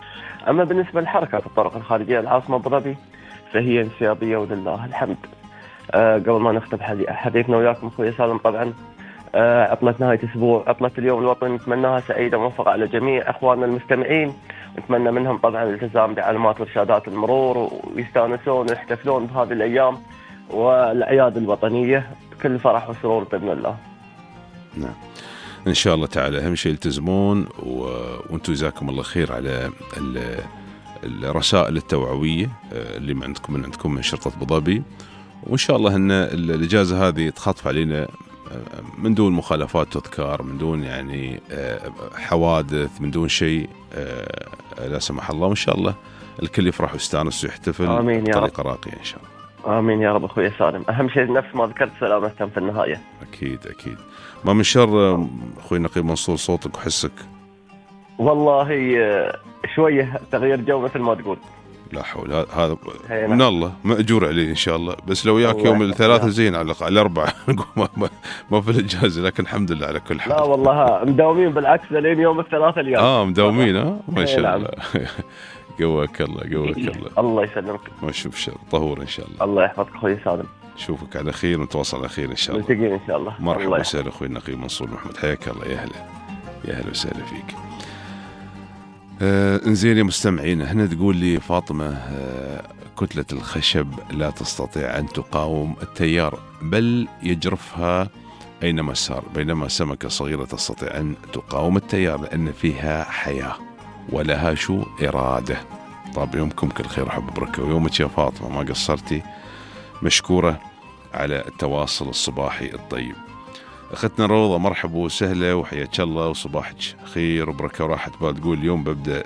أما بالنسبة لحركة الطرق الخارجية العاصمة أبو ظبي فهي انسيابية ولله الحمد. أه قبل ما نختم حديثنا وياكم أخوي سالم، طبعا أه عطلة نهاية أسبوع، عطلة اليوم الوطني نتمناها سعيدة موفقة على جميع أخواننا المستمعين، نتمنى منهم طبعا الالتزام بعلامات وإرشادات المرور ويستانسون ويحتفلون بهذه الأيام والأعياد الوطنية بكل فرح وسرور بإذن الله. نعم إن شاء الله تعالى. أهم شيء يلتزمون و... وأنتم جزاكم الله خير على ال... الرسائل التوعوية اللي من عندكم من عندكم من شرطة أبو ظبي، وإن شاء الله أن الإجازة هذه تخطف علينا من دون مخالفات تذكار، من دون يعني حوادث، من دون شيء لا سمح الله، وإن شاء الله الكل يفرح ويستانس ويحتفل بطريقة راقية إن شاء الله. آمين يا رب أخوي سالم. أهم شيء نفس ما ذكرت سلامتهم في النهاية. أكيد أكيد. ما من شر أخوي نقيب منصور صوتك وحسك. والله شوية تغيير جو مثل ما تقول. لا حول، هذا من الله مأجور عليه إن شاء الله، بس لو ياك يوم الثلاثة زين، على الأقل الأربعة ما, ما في الإجازة، لكن الحمد لله على كل حال. لا والله مداومين بالعكس لين يوم الثلاثة اليوم. آه مداومين ها ما شاء الله. قواك الله قواك الله. الله يسلمك. ما شوف شر طهور إن شاء الله. الله يحفظك أخوي سالم. نشوفك على خير ونتواصل على خير إن شاء الله. نلتقي إن شاء الله. مرحبا وسهلا أخوي النقيب منصور محمد، حياك الله. يا هلا يا هلا وسهلا فيك. آه انزين يا مستمعين، هنا تقول لي فاطمة آه كتلة الخشب لا تستطيع أن تقاوم التيار بل يجرفها أينما سار، بينما سمكة صغيرة تستطيع أن تقاوم التيار لأن فيها حياة ولها شو إرادة. طاب يومكم كل خير وحب بركة، ويومك يا فاطمة ما قصرتي، مشكورة على التواصل الصباحي الطيب. أختنا روضة مرحبا وسهلا وحياك الله وصباحك خير وبركة وراحة بال. تقول اليوم ببدأ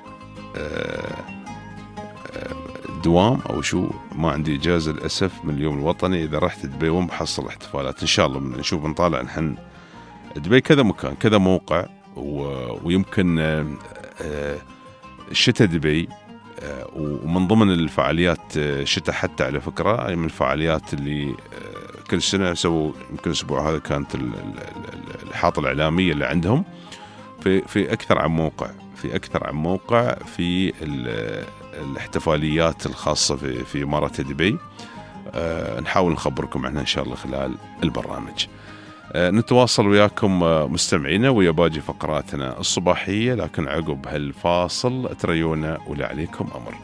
دوام أو شو، ما عندي إجازة للأسف من اليوم الوطني، إذا رحت دبي وين بحصل احتفالات إن شاء الله. نشوف نطالع نحن دبي كذا مكان كذا موقع، ويمكن شتاء دبي ومن ضمن الفعاليات شتاء حتى على فكرة من الفعاليات اللي كل سنة سووا، يمكن الأسبوع هذا كانت الحاطة الإعلامية اللي عندهم في في أكثر عن موقع في أكثر عن موقع في الاحتفاليات الخاصة في في إمارة دبي. أه نحاول نخبركم عنها إن شاء الله خلال البرنامج. أه نتواصل وياكم مستمعينا ويا باقي فقراتنا الصباحية، لكن عقب هالفاصل تريونا ولا عليكم أمر.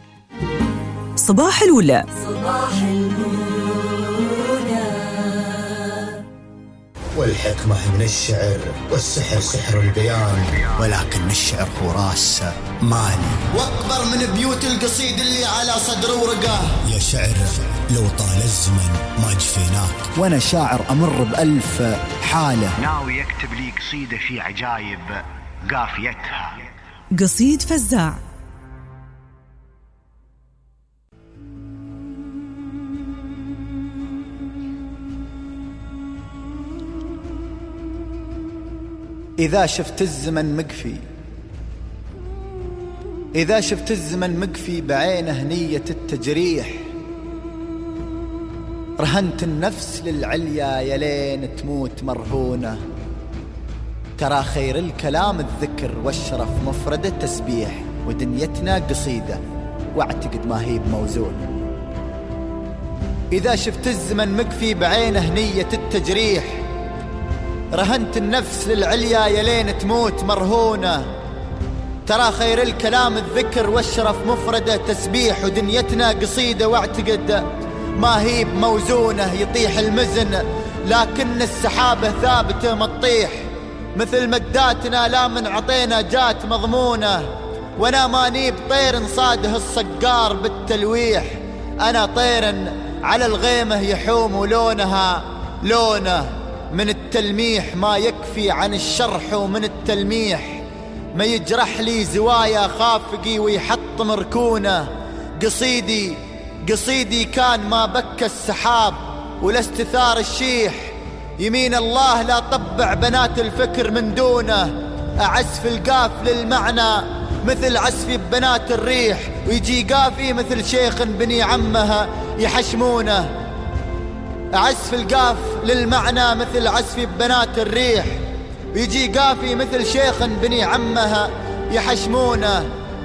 صباح الولا. صباح الولا. والحكمة من الشعر والسحر سحر البيان، ولكن الشعر هو راس مالي واكبر من بيوت القصيد اللي على صدر ورقه. يا شعر لو طال الزمن ما جفيناك، وانا شاعر امر بألف حالة، ناوي يكتب لي قصيدة في عجايب قافيتها. قصيد فزاع. إذا شفت الزمن مقفي إذا شفت الزمن مقفي بعينه نية التجريح، رهنت النفس للعليا يلين تموت مرهونة. ترى خير الكلام الذكر والشرف مفردة تسبيح، ودنيتنا قصيدة واعتقد ما هي بموزون. إذا شفت الزمن مقفي بعينه نية التجريح، رهنت النفس للعليا يلين تموت مرهونة. ترى خير الكلام الذكر والشرف مفردة تسبيح، ودنيتنا قصيدة واعتقد ما هي بموزونة. يطيح المزن لكن السحابة ثابتة ما تطيح، مثل مداتنا لا من عطينا جات مضمونة. وانا ماني بطير صاده الصقار بالتلويح، انا طير على الغيمة يحوم ولونها لونه. من التلميح ما يكفي عن الشرح، ومن التلميح ما يجرح لي زوايا خافقي ويحط مركونه. قصيدي قصيدي كان ما بكى السحاب ولا استثار الشيح، يمين الله لا طبع بنات الفكر من دونه. أعزف القاف للمعنى مثل عزف بنات الريح، ويجي قافي مثل شيخ بني عمها يحشمونه. أعزف القاف للمعنى مثل عزف بنات الريح، ويجي قافي مثل شيخ بني عمها يحشمونه.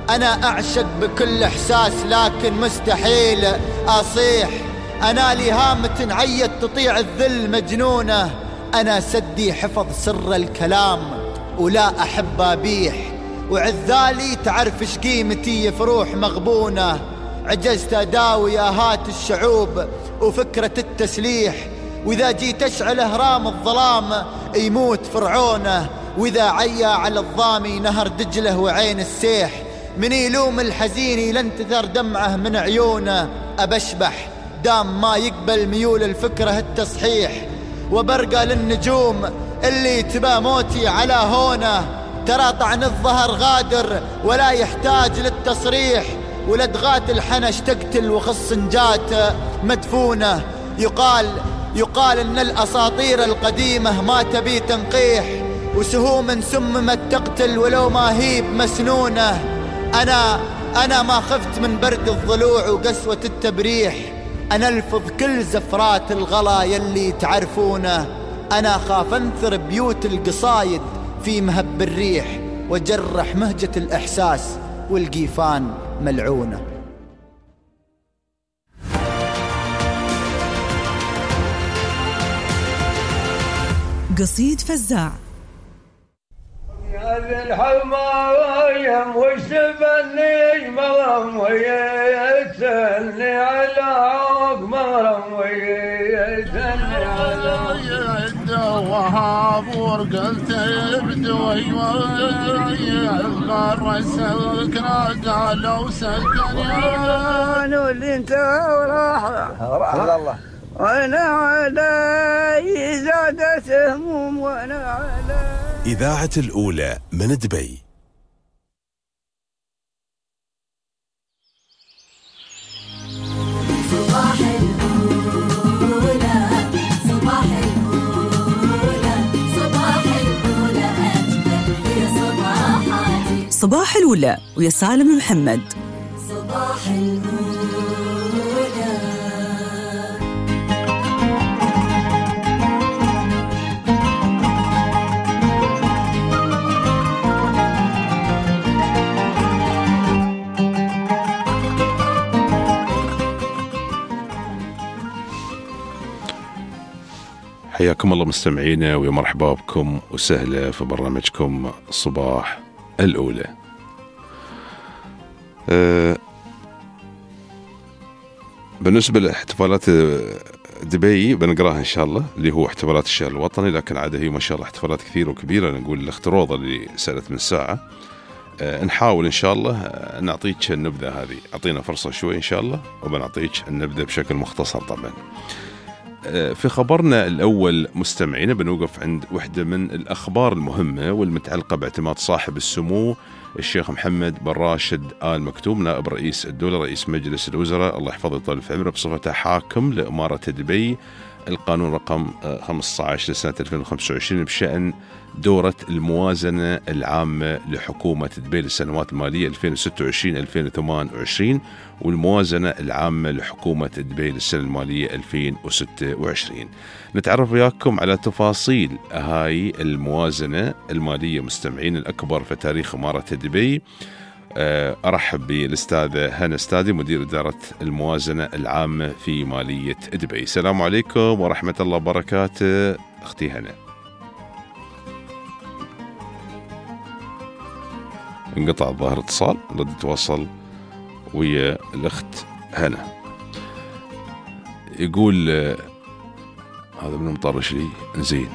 أنا أعشق بكل إحساس لكن مستحيل أصيح. أنا لهامة عيت تطيع الذل مجنونة. أنا سدي حفظ سر الكلام ولا أحب أبيح. وعذالي تعرف ايش قيمتي يفروح مغبونة. عجزت أداوي آهات الشعوب وفكرة التسليح. وإذا جيت أشعل أهرام الظلام يموت فرعونه. وإذا عيا على الضامي نهر دجله وعين السيح. من يلوم الحزين لنتثر دمعه من عيونه. أبشبح دام ما يقبل ميول الفكرة التصحيح. وبرقى للنجوم اللي تبى موتي على هونه. ترى طعن الظهر غادر ولا يحتاج للتصريح. ولدغات الحنش تقتل وخصنجات مدفونة. يقال يقال ان الاساطير القديمة ما تبي تنقيح. وسهوم سممت تقتل ولو ما هي مسنونة. انا انا ما خفت من برد الضلوع وقسوة التبريح. انا الفظ كل زفرات الغلا يلي تعرفونه. انا خاف انثر بيوت القصايد في مهب الريح. وجرح مهجة الإحساس والقيفان ملعونة. قصيد فزاع. يا ذي الحمايم وشبني مرم ويتني على عوق مرم ويتني على وهاب ورقلت بدوي ويغار سكنا قالوا سكن يا اللي انت وراح راح الله. وانا علي زادت هموم وانا علي. إذاعة الأولى من دبي. صباح الأولى صباح الأولى صباح الأولى أجمل في صباحاتي. صباح الأولى ويا سالم محمد. صباح الأولى. حياكم الله مستمعينا ويا مرحبا بكم وسهلا في برنامجكم صباح الأولى. أه بالنسبة لاحتفالات دبي بنقراها إن شاء الله اللي هو احتفالات الشهر الوطني، لكن عادة هي ما شاء الله احتفالات كثيرة وكبيرة. نقول الاختروضة اللي سألت من ساعة أه نحاول إن شاء الله نعطيك النبذة هذه. أعطينا فرصة شوي إن شاء الله وبنعطيك النبذة بشكل مختصر. طبعا في خبرنا الأول مستمعين بنوقف عند واحدة من الأخبار المهمة والمتعلقة باعتماد صاحب السمو الشيخ محمد بن راشد آل مكتوم نائب رئيس الدولة رئيس مجلس الوزراء الله يحفظه ويطول في عمره بصفته حاكم لإمارة دبي القانون رقم خمسة عشر لسنة ألفين وخمسة وعشرين بشأن دورة الموازنة العامة لحكومة دبي للسنوات المالية ألفين وستة وعشرين ألفين وثمانية وعشرين والموازنة العامة لحكومة دبي للسنة المالية ألفين وستة وعشرين. نتعرف وياكم على تفاصيل هاي الموازنة المالية مستمعين الأكبر في تاريخ إمارة دبي. أرحب بالأستاذة هنا استادي مدير إدارة الموازنة العامة في مالية دبي. السلام عليكم ورحمة الله وبركاته أختي هنا. انقطع الظاهر اتصال، رد تواصل ويا الأخت هنا. يقول آه هذا من مطرش لي زين.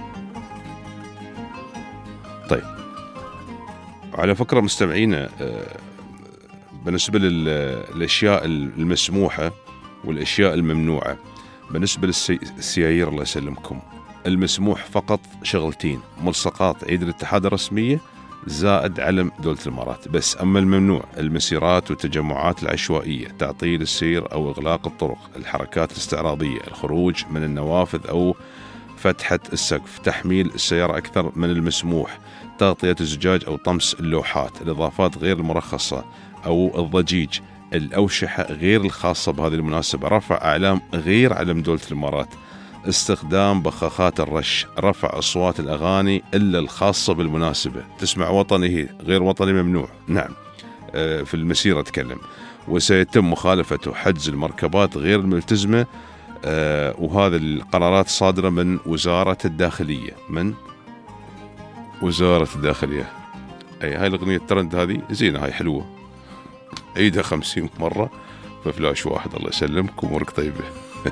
طيب على فكرة مستمعينا آه بالنسبة للأشياء المسموحة والأشياء الممنوعة بالنسبة للسيايير الله يسلمكم، المسموح فقط شغلتين: ملصقات عيد الاتحاد الرسمية زائد علم دولة الإمارات بس. أما الممنوع المسيرات والتجمعات العشوائية، تعطيل السير أو إغلاق الطرق، الحركات الاستعراضية، الخروج من النوافذ أو فتحة السقف، تحميل السيارة أكثر من المسموح، تغطية الزجاج أو طمس اللوحات، الإضافات غير المرخصة أو الضجيج، الأوشحة غير الخاصة بهذه المناسبة، رفع أعلام غير علم دولة الإمارات، استخدام بخاخات الرش، رفع أصوات الأغاني إلا الخاصة بالمناسبة، تسمع وطني هي غير وطني ممنوع. نعم. في المسيرة أتكلم، وسيتم مخالفة حجز المركبات غير الملتزمة، وهذا القرارات صادرة من وزارة الداخلية من وزارة الداخلية. أي هاي الأغنية الترند هذه زينة، هاي حلوة، عيدها خمسين مرة بفلاش واحد. الله يسلمك وأمورك طيبة.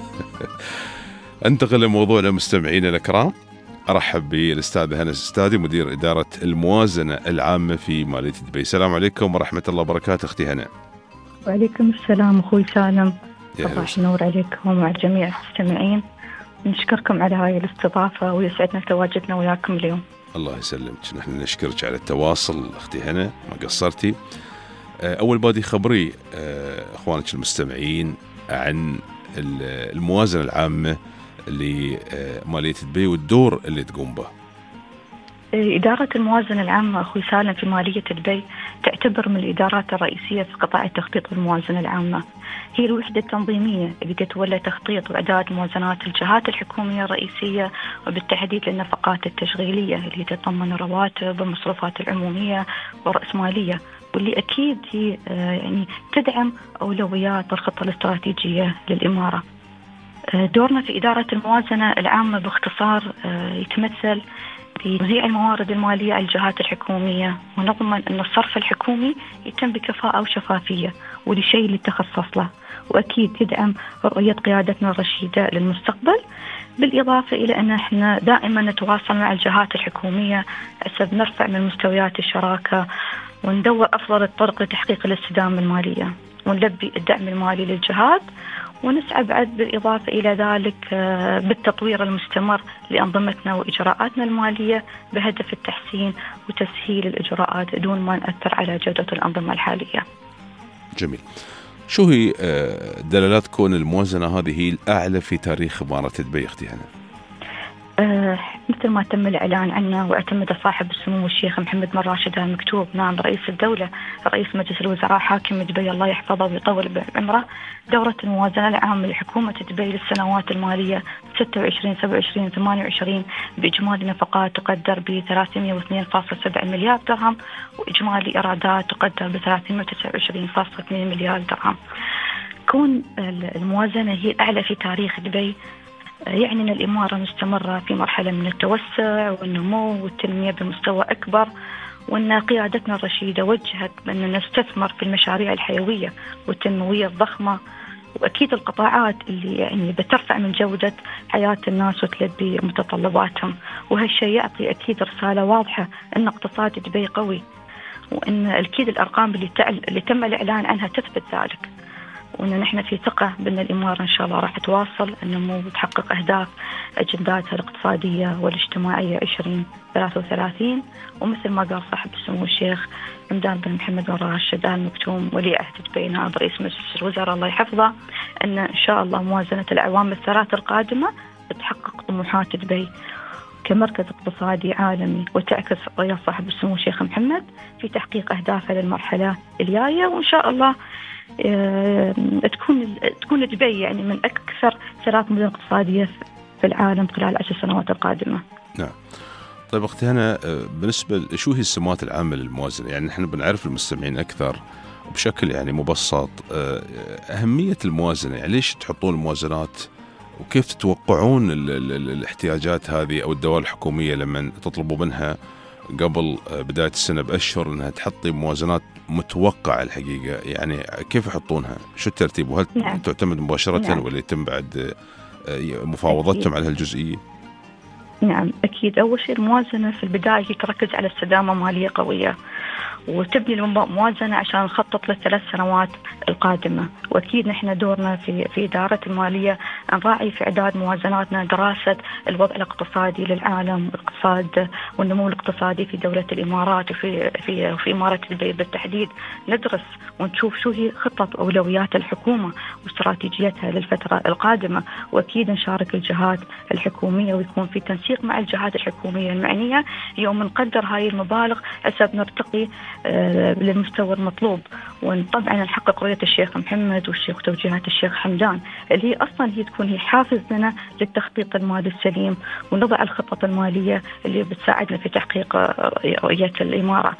انتقل لموضوعنا مستمعينا الكرام. أرحب بالأستاذ هانس الأستاذي مدير إدارة الموازنة العامة في مالية دبي. السلام عليكم ورحمة الله وبركاته أختي هنا. وعليكم السلام أخوي سالم، صباح النور عليكم وعلى جميع المستمعين. نشكركم على هاي الاستضافة ويسعدنا تواجدنا وياكم اليوم. الله يسلمك، نحن نشكرك على التواصل أختي هنا، ما قصرتي. أول بادي خبري أخوانك المستمعين عن الموازنة العامة لمالية دبي والدور اللي تقوم به. إدارة الموازنة العامة أخوي سالم في مالية دبي تعتبر من الإدارات الرئيسية في قطاع التخطيط والموازنة العامة. هي الوحدة التنظيمية اللي تتولى تخطيط وإعداد موازنات الجهات الحكومية الرئيسية، وبالتحديد للنفقات التشغيلية اللي تتضمن الرواتب والمصروفات العمومية والرأسمالية، واللي أكيد هي يعني تدعم أولويات الخطة الاستراتيجية للإمارة. دورنا في إدارة الموازنة العامة باختصار يتمثل في توزيع الموارد المالية على الجهات الحكومية، ونضمن أن الصرف الحكومي يتم بكفاءة وشفافية ولشيء اللي تخصص له، وأكيد يدعم رؤية قيادتنا الرشيدة للمستقبل. بالإضافة إلى أن احنا دائما نتواصل مع الجهات الحكومية حسب نرفع من مستويات الشراكة وندور أفضل الطرق لتحقيق الاستدامة المالية ونلبي الدعم المالي للجهات، ونسعى بعد بالإضافة إلى ذلك بالتطوير المستمر لأنظمتنا وإجراءاتنا المالية بهدف التحسين وتسهيل الإجراءات دون ما نأثر على جودة الأنظمة الحالية. جميل. شو هي دلالات كون الموازنة هذه هي الأعلى في تاريخ إمارة دبي أختي هنا؟ أه مثل ما تم الإعلان عنه واعتمد صاحب السمو الشيخ محمد بن راشد آل مكتوم نائب رئيس الدولة رئيس مجلس الوزراء حاكم دبي الله يحفظه ويطول بعمره، دورة الموازنة العامة لحكومة دبي للسنوات المالية ستة وعشرين سبعة وعشرين ثمانية وعشرين بإجمالي نفقات تقدر ب ثلاثمئة واثنين فاصلة سبعة مليار درهم، وإجمالي إيرادات تقدر ب ثلاثمئة وتسعة وعشرين فاصلة اثنين مليار درهم. كون الموازنة هي الأعلى في تاريخ دبي يعني أن الإمارة مستمرة في مرحلة من التوسع والنمو والتنمية بمستوى أكبر، وأن قيادتنا الرشيدة وجهت بأن نستثمر في المشاريع الحيوية والتنموية الضخمة، وأكيد القطاعات اللي يعني بترفع من جودة حياة الناس وتلبي متطلباتهم. وهالشيء يعطي أكيد رسالة واضحة أن اقتصاد دبي قوي، وأن أكيد الأرقام اللي, اللي تم الإعلان عنها تثبت ذلك، وأن نحن في ثقة بأن الإمارة إن شاء الله راح تواصل النمو وتحقق أهداف أجنداتها الاقتصادية والاجتماعية عشرين ثلاثة وثلاثين. ومثل ما قال صاحب السمو الشيخ حمدان بن محمد بن راشد آل مكتوم ولي عهد دبي نائب رئيس مجلس الوزراء الله يحفظه، أن إن شاء الله موازنة الأعوام الثلاث القادمة بتحقق طموحات دبي كمركز اقتصادي عالمي، وتعكس رؤية صاحب السمو الشيخ محمد في تحقيق أهدافها للمرحلة الجاية، وإن شاء الله تكون تكون دبي يعني من أكثر ثلاث مدن اقتصادية في العالم خلال العشر سنوات القادمة. نعم. طيب أختي هنا، بالنسبة شو هي السمات العامة للموازنة؟ يعني نحن بنعرف المستمعين أكثر بشكل يعني مبسط أهمية الموازنة، يعني ليش تحطون الموازنات وكيف تتوقعون ال ال ال الاحتياجات هذه أو الدوائر الحكومية لما تطلبوا منها قبل بداية السنة بأشهر أنها تحطي موازنات متوقعة الحقيقة، يعني كيف يحطونها؟ شو الترتيب؟ وهل نعم. تعتمد مباشرة نعم. ولا يتم بعد مفاوضتهم على هالجزئية؟ نعم أكيد. أول شيء الموازنة في البداية تركز على استدامة مالية قوية، وتبني الموازنة عشان نخطط للثلاث سنوات القادمة. وأكيد نحن دورنا في في إدارة المالية نراعي في إعداد موازناتنا دراسة الوضع الاقتصادي للعالم والاقتصاد والنمو الاقتصادي في دولة الإمارات وفي في في إمارة دبي بالتحديد. ندرس ونشوف شو هي خطة أولويات الحكومة واستراتيجيتها للفترة القادمة، وأكيد نشارك الجهات الحكومية ويكون في تنسيق مع الجهات الحكومية المعنية يوم نقدر هاي المبالغ حسب نرتقي للمستوى المطلوب. وطبعا نحقق رؤية الشيخ محمد والشيخ وتوجيهات الشيخ حمدان اللي هي أصلا هي تكون هي حافز لنا للتخطيط المالي السليم، ونضع الخطط المالية اللي بتساعدنا في تحقيق رؤية الإمارة.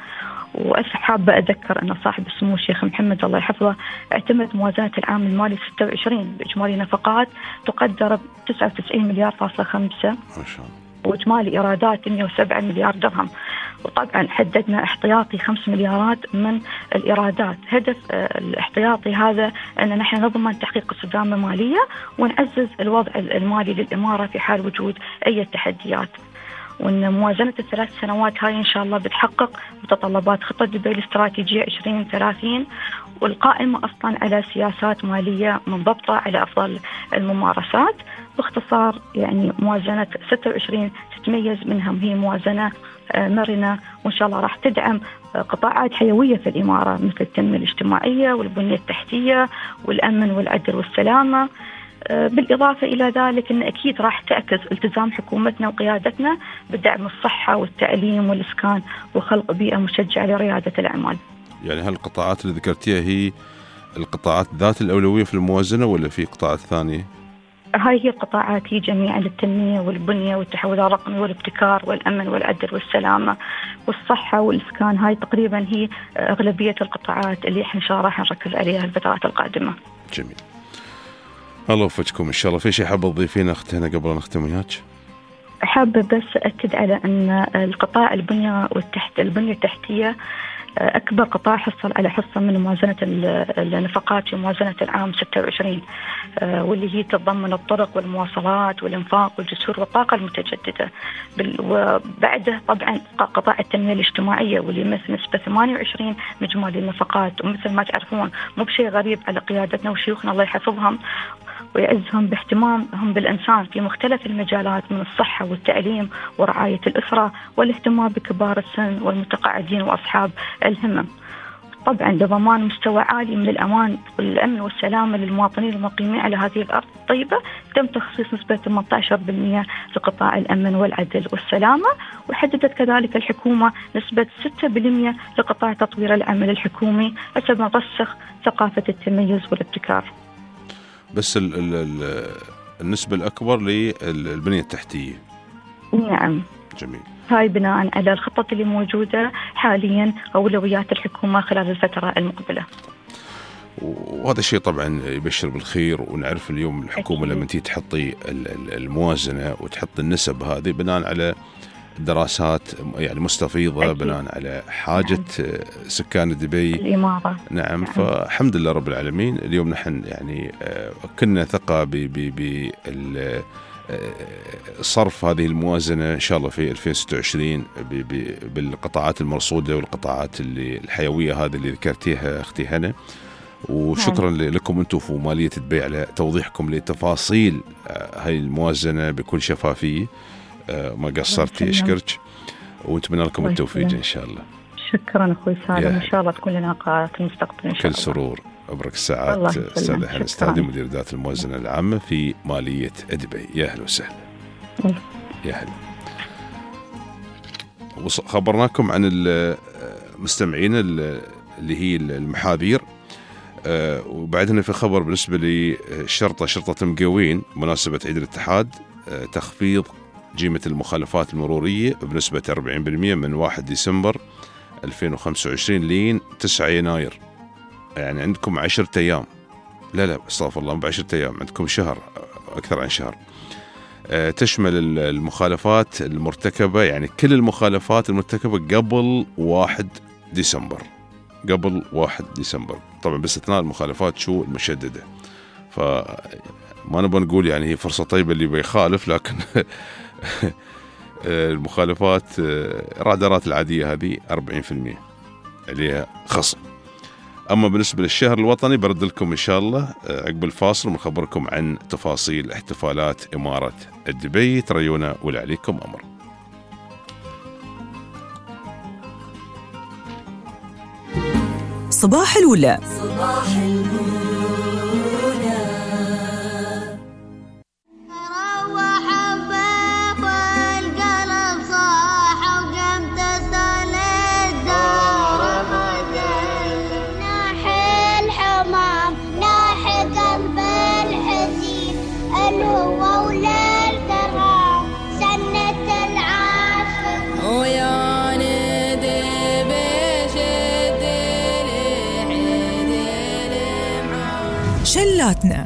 وحابة أذكر أن صاحب السمو الشيخ محمد الله يحفظه اعتمد موازنة العام المالي ستة وعشرين بإجمالي نفقات تقدر ب تسعة وتسعين مليار فاصلة خمسة ما شاء الله، وإجمالي إيرادات مئة وسبعة مليار درهم. وطبعا حددنا احتياطي خمس مليارات من الإيرادات. هدف الاحتياطي هذا أن نحن نضمن تحقيق استدامة مالية ونعزز الوضع المالي للإمارة في حال وجود أي تحديات. وأن موازنة الثلاث سنوات هاي إن شاء الله بتحقق متطلبات خطة دبي الاستراتيجية عشرين ثلاثين، والقائمة أصلا على سياسات مالية منضبطة على أفضل الممارسات. باختصار يعني موازنة ستة وعشرين تتميز منها هي موازنة مرنة، وإن شاء الله راح تدعم قطاعات حيوية في الإمارة مثل التنمية الاجتماعية والبنية التحتية والأمن والعدل والسلامة. بالإضافة إلى ذلك أن أكيد راح تعكس التزام حكومتنا وقيادتنا بدعم الصحة والتعليم والإسكان وخلق بيئة مشجعة لريادة الأعمال. يعني هل القطاعات اللي ذكرتيها هي القطاعات ذات الأولوية في الموازنة ولا في قطاعات ثانية؟ هاي هي القطاعات هي جميعا للتنمية والبنية والتحول الرقمي والابتكار والأمن والعدل والسلامة والصحة والإسكان. هاي تقريبا هي أغلبية القطاعات اللي احنا إن شاء الله راح نركز عليها الفترات القادمة. جميل، الله يوفقكم إن شاء الله. في شيء حابة تضيفينه أختنا قبل أن نختم وياك؟ حابة بس أكد على أن القطاع البنية والتحت البنية التحتية أكبر قطاع حصل على حصة من موازنة النفقات في موازنة العام ستة وعشرين، واللي هي تتضمن الطرق والمواصلات والإنفاق والجسور والطاقة المتجددة. وبعده طبعا قطاع التنمية الاجتماعية واللي يمثل نسبة ثمانية وعشرين من إجمالي النفقات. ومثل ما تعرفون مو بشيء غريب على قيادتنا وشيوخنا الله يحفظهم ويعزهم باهتمامهم بالإنسان في مختلف المجالات من الصحة والتعليم ورعاية الأسرة والاهتمام بكبار السن والمتقاعدين وأصحاب الهمم. طبعا لضمان مستوى عالي من الأمان والأمن والسلامة للمواطنين المقيمين على هذه الأرض الطيبة تم تخصيص نسبة ثمانية عشر بالمئة لقطاع الأمن والعدل والسلامة. وحددت كذلك الحكومة نسبة ستة بالمئة لقطاع تطوير العمل الحكومي حسب ما رسخ ثقافة التميز والابتكار. بس ال ال ال النسبة الأكبر للبنية التحتية. نعم. جميل. هاي بناء على الخطط اللي موجودة حاليا أولويات الحكومة خلال الفترة المقبلة. وهذا الشيء طبعا يبشر بالخير. ونعرف اليوم الحكومة لما تيجي تحطي الموازنة وتحط النسب هذه بناء على دراسات يعني مستفيضة أكيد. بناء على حاجة نعم. سكان دبي الإمارة. نعم. نعم فالحمد لله رب العالمين اليوم نحن يعني كنا ثقة بصرف هذه الموازنة إن شاء الله في ألفين وستة وعشرين بالقطاعات المرصودة والقطاعات اللي الحيوية هذه اللي ذكرتيها أختي هنا. وشكرا نعم. لكم أنتم في مالية دبي على توضيحكم لتفاصيل هاي الموازنة بكل شفافية. ما قصرتي أشكرك ونتمنى لكم التوفيق إن شاء الله. شكرا أخوي سالم إن شاء الله تكون لنا قاءات المستقبل إن شاء الله. كل سرور. أبرك الساعات أستاذ هنا استاذ مدير ذات الموازنة العامة في مالية دبي. يا أهلا وسهلا. يا هلا. خبرناكم عن المستمعين اللي هي المحاذير. أه وبعدنا في خبر بالنسبة للشرطة شرطة مقاوين مناسبة عيد الاتحاد. أه تخفيض قيمة المخالفات المرورية بنسبة أربعين بالمئة من واحد ديسمبر ألفين وخمسة وعشرين لين تسعة يناير. يعني عندكم عشرة أيام. لا لا استغفر الله بعشرة أيام عندكم شهر أكثر عن شهر. أه تشمل المخالفات المرتكبة يعني كل المخالفات المرتكبة قبل واحد ديسمبر قبل واحد ديسمبر طبعا باستثناء المخالفات شو المشددة. فما نبغى نقول يعني هي فرصة طيبة اللي بيخالف لكن المخالفات الرادارات العادية هذه أربعين بالمئة عليها خصم. أما بالنسبة للشهر الوطني برد لكم إن شاء الله عقب الفاصل ونخبركم عن تفاصيل احتفالات إمارة دبي. تريونا ولا عليكم أمر. صباح الأولى. صباح الأولى. ويا ندي بشي شلاتنا.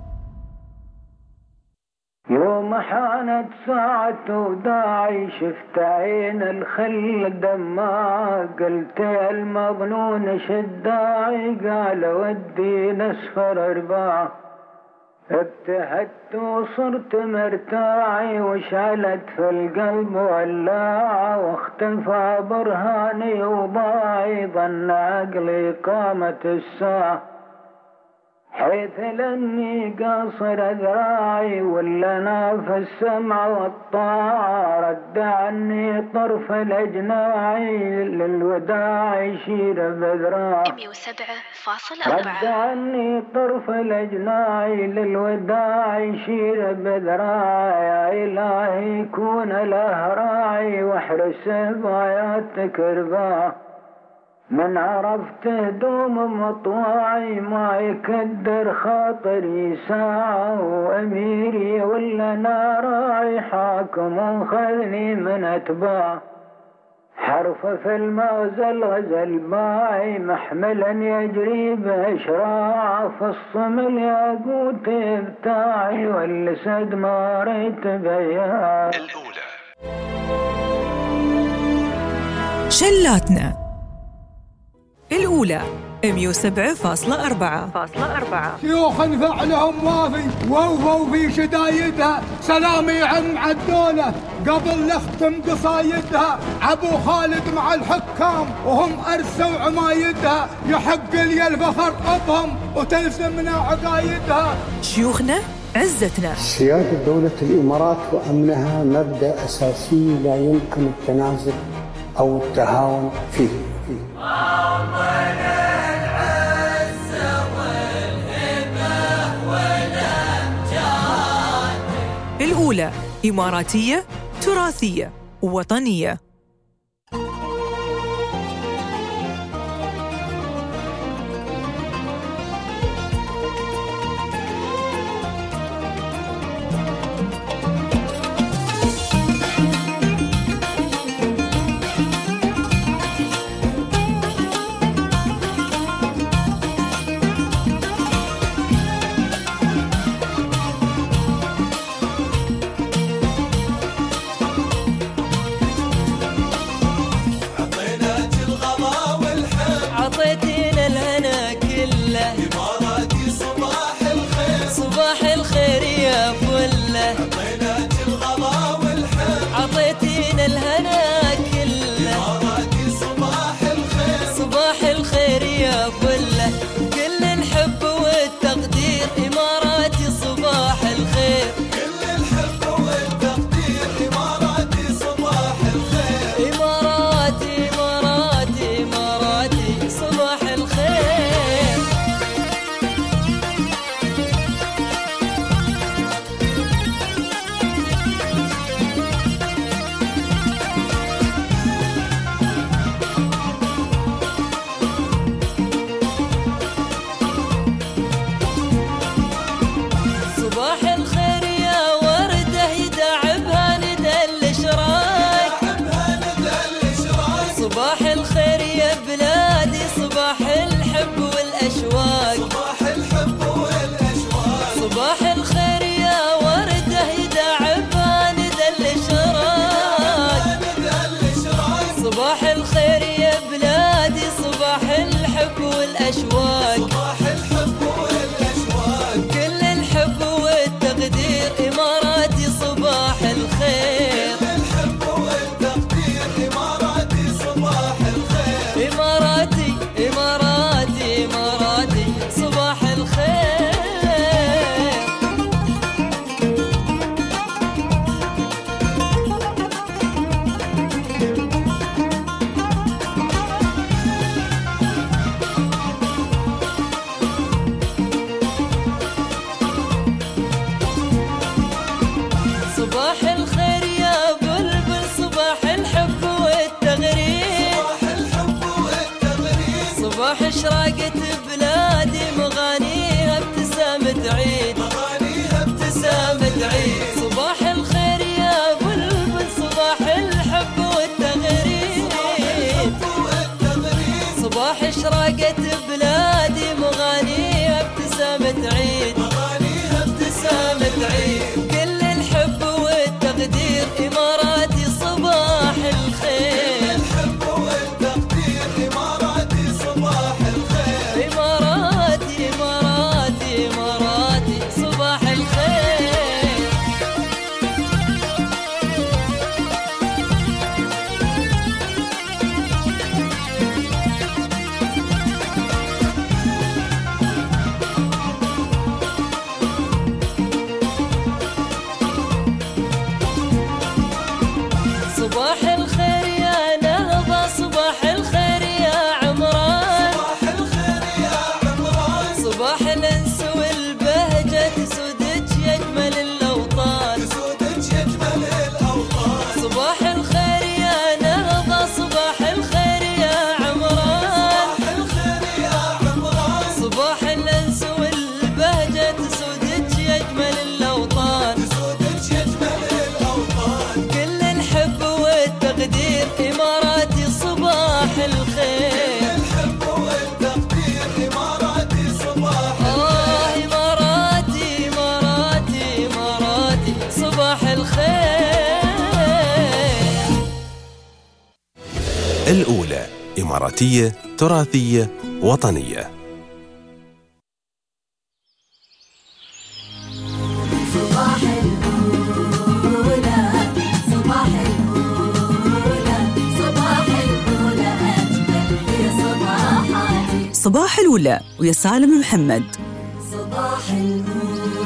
يوم حانت ساعة وداعي شفت عين الخل دماء قلت المظنون شداعي قال ودي نسفر أرباع ابتهدت وصرت مرتاعي وشعلت في القلب ولاعة واختفى برهاني وضاعي ظن عقلي قامت الساعة حيث لاني قاصر ذراعي ولا انا في السمع والطاعة رد عني طرف الاجناعي للوداع يشير بذراع رد عني طرف الاجناعي للوداع يشير بذراع يا الهي كون له راعي واحرس باياتك رباع من عرفت هدوم مطواعي ما يكدر خاطري ساعة وأميري ولا ناراعي حاكم وخذني من أتباع حرف في المغزل غزل باعي محملا يجري بأشراع في الصمل ياقوت بتاعي والسد ما ريت بياع. شلاتنا الأولى مية وسبعة فاصلة أربعة. شيوخ فعلهم وافي ووفوا في شدايدها سلامي عم عالدولة قبل نختم قصايدها عبو خالد مع الحكام وهم أرسوا عمايدها يحق لي الفخر أبهم وتلزمنا عقايدها. شيوخنا عزتنا. سيادة دولة الإمارات وأمنها مبدأ أساسي لا يمكن التنازل أو التهاون فيه. الأولى إماراتية تراثية وطنية. اشراقت بلادي مغانيها ابتسامة عيد مغانيها ابتسامة عيد صباح الخير يا بلبل صباح الحب والتغريد صباح اشراقت بلادي مغانيها ابتسامة عيد عيد كل الحب والتقدير إماراتي صباح الخير الحب والتقدير إماراتي صباح الخير إماراتي إماراتي إماراتي صباح الخير صباح الخير يا نهضة صباح الخير يا عمران صباح الخير يا عمران صباح الأنس والبهجة تسودك يجمل الأوطان تسودك يجمل الأوطان صباح الخير يا نهضة صباح الخير يا عمران صباح الخير يا عمران صباح الأنس والبهجة تسودك يجمل الأوطان تسودك يجمل الأوطان كل الحب والتقدير إماراتي صباح الخير الحب والتقدير إماراتي صباح آه إماراتي إماراتي إماراتي صباح الخير الأولى إماراتية تراثية وطنية. صباح الأولى صباح الأولى صباح الأولى أجمل في صباحاتي صباح الأولى ويا سالم محمد. صباح الأولى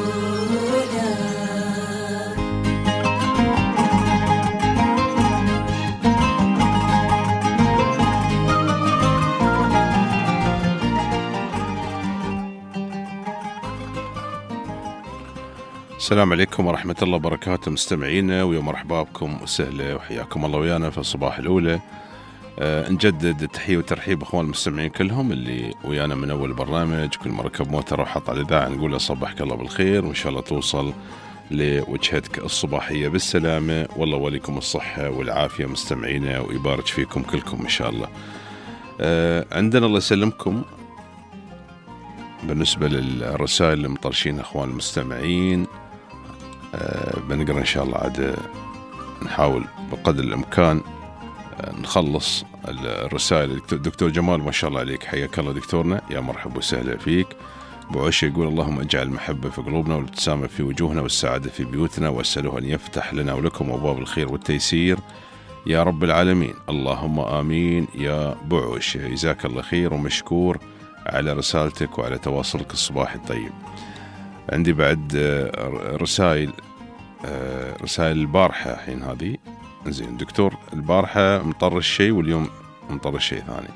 السلام عليكم ورحمة الله وبركاته مستمعينا، ويا مرحبا بكم وسهلا وحياكم الله ويانا في الصباح الأولى. أه نجدد التحية والترحيب أخوان المستمعين كلهم اللي ويانا من أول برنامج. كل ما ركب موتر وحط على الإذاعة نقول له صبحك الله بالخير، وإن شاء الله توصل لوجهتك الصباحية بالسلامة، والله وليكم الصحة والعافية مستمعينا، ويبارك فيكم كلكم إن شاء الله. أه عندنا الله يسلمكم بالنسبة للرسائل اللي مطرشين أخوان المستمعين. أه بنقرأ إن شاء الله عاد نحاول بقدر الإمكان أه نخلص الرسائل. الدكتور جمال ما شاء الله عليك، حياك الله دكتورنا، يا مرحبا وسهلا فيك. بعوشة يقول اللهم اجعل المحبة في قلوبنا والابتسامة في وجوهنا والسعادة في بيوتنا، وأسأله أن يفتح لنا ولكم أبواب الخير والتيسير يا رب العالمين، اللهم آمين يا بعوشة. جزاك الله خير ومشكور على رسالتك وعلى تواصلك الصباحي الطيب. عندي بعد رسائل رسائل البارحة حين هذه. زين دكتور، البارحة مطر الشيء واليوم مطر الشيء ثاني،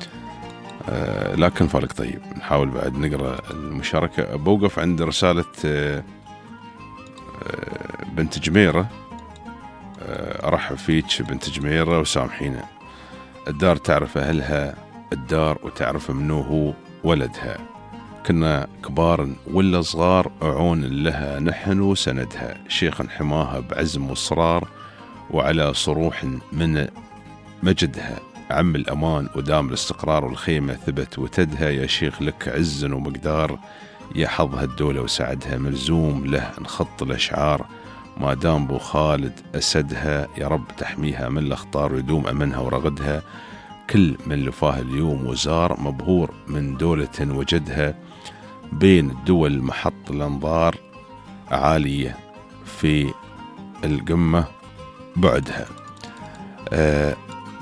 لكن فالك طيب. نحاول بعد نقرأ المشاركة. بوقف عند رسالة بنت جميرة. أرحب فيك بنت جميرة وسامحينا. الدار تعرف أهلها الدار وتعرف منو هو ولدها، كنا كبار ولا صغار عون لها نحن وسندها، شيخ حماها بعزم واصرار وعلى صروح من مجدها، عم الأمان ودام الاستقرار والخيمة ثبت وتدها، يا شيخ لك عز ومقدار، يا حظها الدولة وسعدها، ملزوم له نخط الأشعار، ما دام بو خالد أسدها، يا رب تحميها من الأخطار ويدوم أمنها ورغدها، كل من لفاه اليوم وزار، مبهور من دولة وجدها، بين الدول محط الأنظار، عالية في القمة بعدها. آه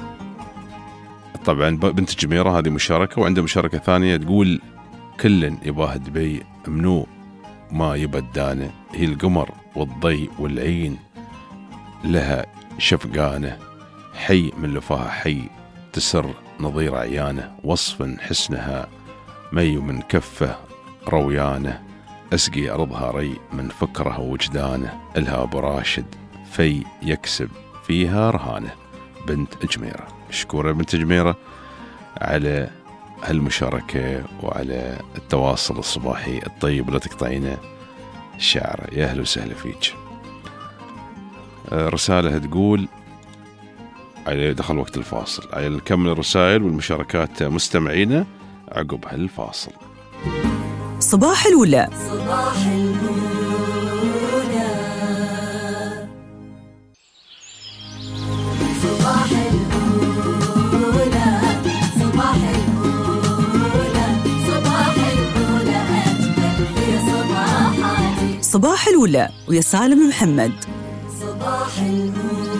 طبعا بنت جميرة هذه مشاركة، وعنده مشاركة ثانية تقول كل يباه دبي منو ما يبدانه، هي القمر والضي والعين لها شفقانه، حي من لفاها حي تسر نظير عيانه، وصف حسنها مي من كفه رويانه، أسقي أرضها ري من فكره ووجدانه، إلها أبو راشد في يكسب فيها رهانه. بنت جميرة. مشكورة بنت جميرة على هالمشاركة وعلى التواصل الصباحي الطيب، لا تقطعينا الشعر. يا أهلا وسهلا فيك. رسالة تقول على دخل وقت الفاصل، على نكمل الرسائل والمشاركات مستمعينا عقب هالفاصل. صباح الأولى. صباح الأولى الأولى ويا سالم محمد. صباح الأولى.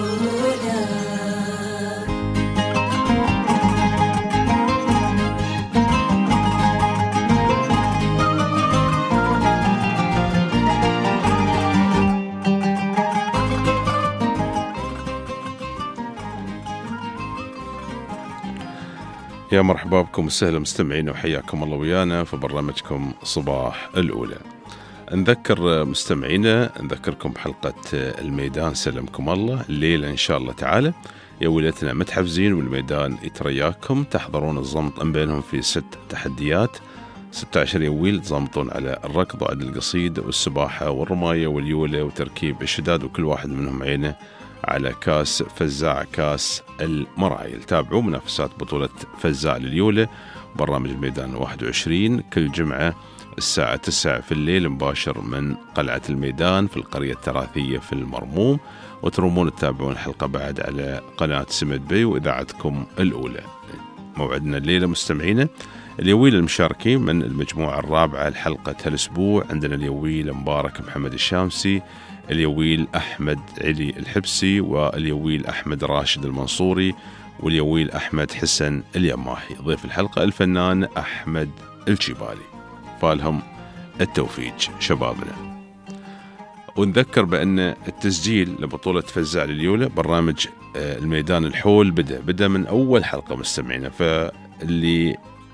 يا مرحبا بكم وسهلا مستمعين وحياكم الله ويانا في برنامجكم صباح الأولى. نذكر مستمعينا نذكركم بحلقة الميدان سلمكم الله الليلة إن شاء الله تعالى. يا وليتنا متحفزين والميدان يترياكم، تحضرون الضمط أم بينهم في ست تحديات، ستة عشر يويل تضمطون على الركض وعد القصيد والسباحة والرماية واليولة وتركيب الشداد، وكل واحد منهم عينه على كاس فزاع كاس المرايل. تابعوا منافسات بطولة فزاع لليولة برنامج الميدان واحد وعشرين كل جمعة الساعة تسعة في الليل مباشر من قلعة الميدان في القرية التراثية في المرموم، وترومون تتابعون الحلقة بعد على قناة سمد بي وإذاعتكم الأولى. موعدنا الليلة مستمعينا اليويل المشاركين من المجموعة الرابعة الحلقة هالأسبوع عندنا اليويل مبارك محمد الشامسي، اليويل أحمد علي الحبسي، واليويل أحمد راشد المنصوري، واليويل أحمد حسن اليماحي. ضيف الحلقة الفنان أحمد الشيبالي. فالهم التوفيق شبابنا. ونذكر بأن التسجيل لبطولة فزاع لليولة برنامج الميدان الحول بدأ بدأ من أول حلقة مستمعين، فاللي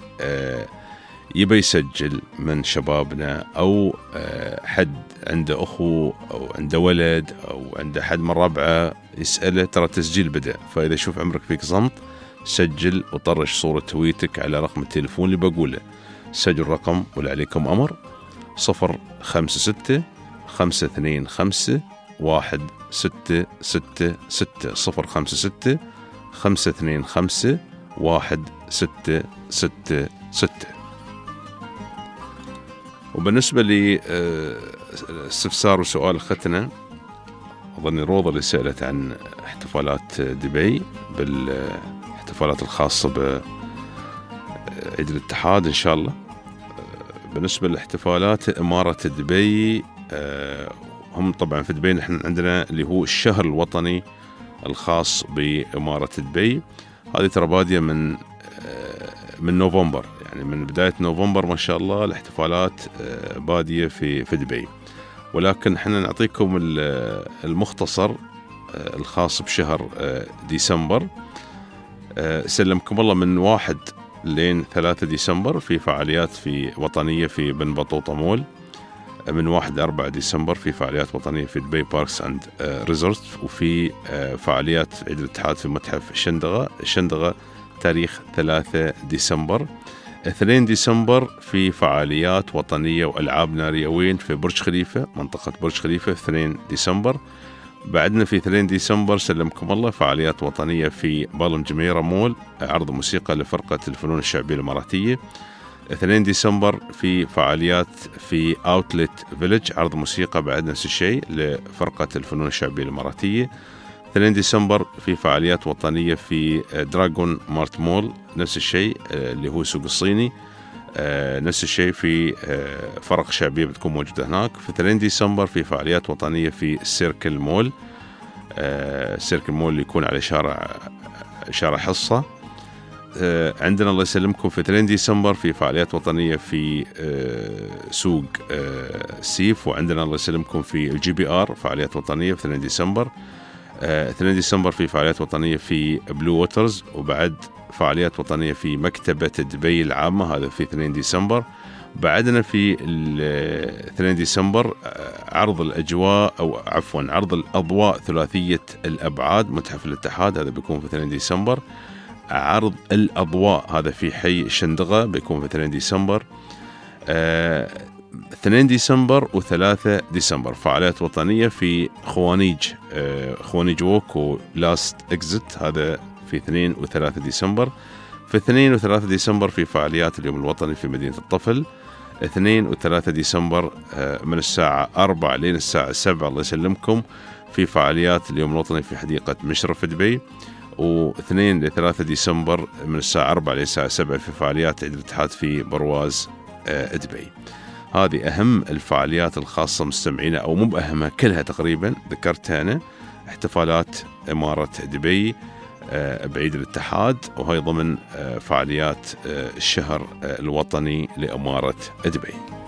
يبي يسجل من شبابنا أو حد عنده أخو أو عنده ولد أو عنده حد من ربعه يسأله ترى التسجيل بدأ، فإذا شوف عمرك فيك صمت سجل وطرش صورة تويتك على رقم التليفون اللي بقوله. سجل رقم ولا عليكم أمر صفر خمسة ستة خمسة اثنين خمسة واحد ستة ستة ستة صفر خمسة ستة خمسة اثنين خمسة واحد ستة ستة ستة. وبالنسبة لي استفسار وسؤال أختنا أظن روضة اللي سألت عن احتفالات دبي بالاحتفالات الخاصة بعيد الاتحاد إن شاء الله. بالنسبة للاحتفالات إمارة دبي هم طبعا في دبي نحن عندنا اللي هو الشهر الوطني الخاص بإمارة دبي. هذه ترى بادية من من نوفمبر، يعني من بداية نوفمبر ما شاء الله الاحتفالات بادية في في دبي، ولكن احنا نعطيكم المختصر الخاص بشهر ديسمبر. سلمكم الله من واحد لين ثلاثة ديسمبر في فعاليات في وطنية في بن بطوطة مول، من واحد أربعة ديسمبر في فعاليات وطنية في دبي باركس أند ريزورت، وفي فعاليات عيد الاتحاد في متحف الشندقة الشندقة تاريخ ثلاثة ديسمبر. اثنين ديسمبر في فعاليات وطنية وألعاب ناريوين في برج خليفة منطقة برج خليفة اثنين ديسمبر. بعدنا في اثنين ديسمبر سلمكم الله فعاليات وطنية في بالم جميرة مول، عرض موسيقى لفرقة الفنون الشعبية الإماراتية. اثنين ديسمبر في فعاليات في أوتلت فيلج، عرض موسيقى بعد نفس الشيء لفرقة الفنون الشعبية الإماراتية. اثنين ديسمبر في فعاليات وطنية في دراغون مارت مول، نفس الشيء اللي هو سوق الصيني، نفس الشيء في فرق شعبية بتكون موجودة هناك. في اثنين ديسمبر في فعاليات وطنية في السيركل مول، السيركل مول اللي يكون على شارع شارع حصة. عندنا الله يسلمكم في اثنين ديسمبر في فعاليات وطنية في سوق سيف، وعندنا الله يسلمكم في الجي بي آر فعاليات وطنية في اثنين ديسمبر. اثنين ديسمبر في فعاليات وطنية في بلو ووترز، وبعد فعاليات وطنية في مكتبة دبي العامة، هذا في اثنين ديسمبر. بعدنا في اثنين ديسمبر عرض الأجواء أو عفوا عرض الأضواء ثلاثية الأبعاد متحف الاتحاد، هذا بيكون في اثنين ديسمبر. عرض الأضواء هذا في حي الشندقة بيكون في اثنين ديسمبر. اثنين ديسمبر وثلاثة ديسمبر فعاليات وطنية في خوانيج خوانيج ووك ولاست اكزت، هذا في اثنين وثلاثة ديسمبر. في اثنين وثلاثة ديسمبر في فعاليات اليوم الوطني في مدينة الطفل. اثنين وثلاثة ديسمبر من الساعة أربعة لين الساعة سبعة الله يسلمكم في فعاليات اليوم الوطني في حديقة مشرف دبي. واثنين لثلاثة ديسمبر من الساعة أربعة لين الساعة سبعة في فعاليات عيد الاتحاد في برواز دبي. هذه أهم الفعاليات الخاصة مستمعينا، أو مو بأهمها، كلها تقريبا ذكرتها أنا. احتفالات إمارة دبي بعيد الاتحاد، وهي ضمن فعاليات الشهر الوطني لإمارة دبي.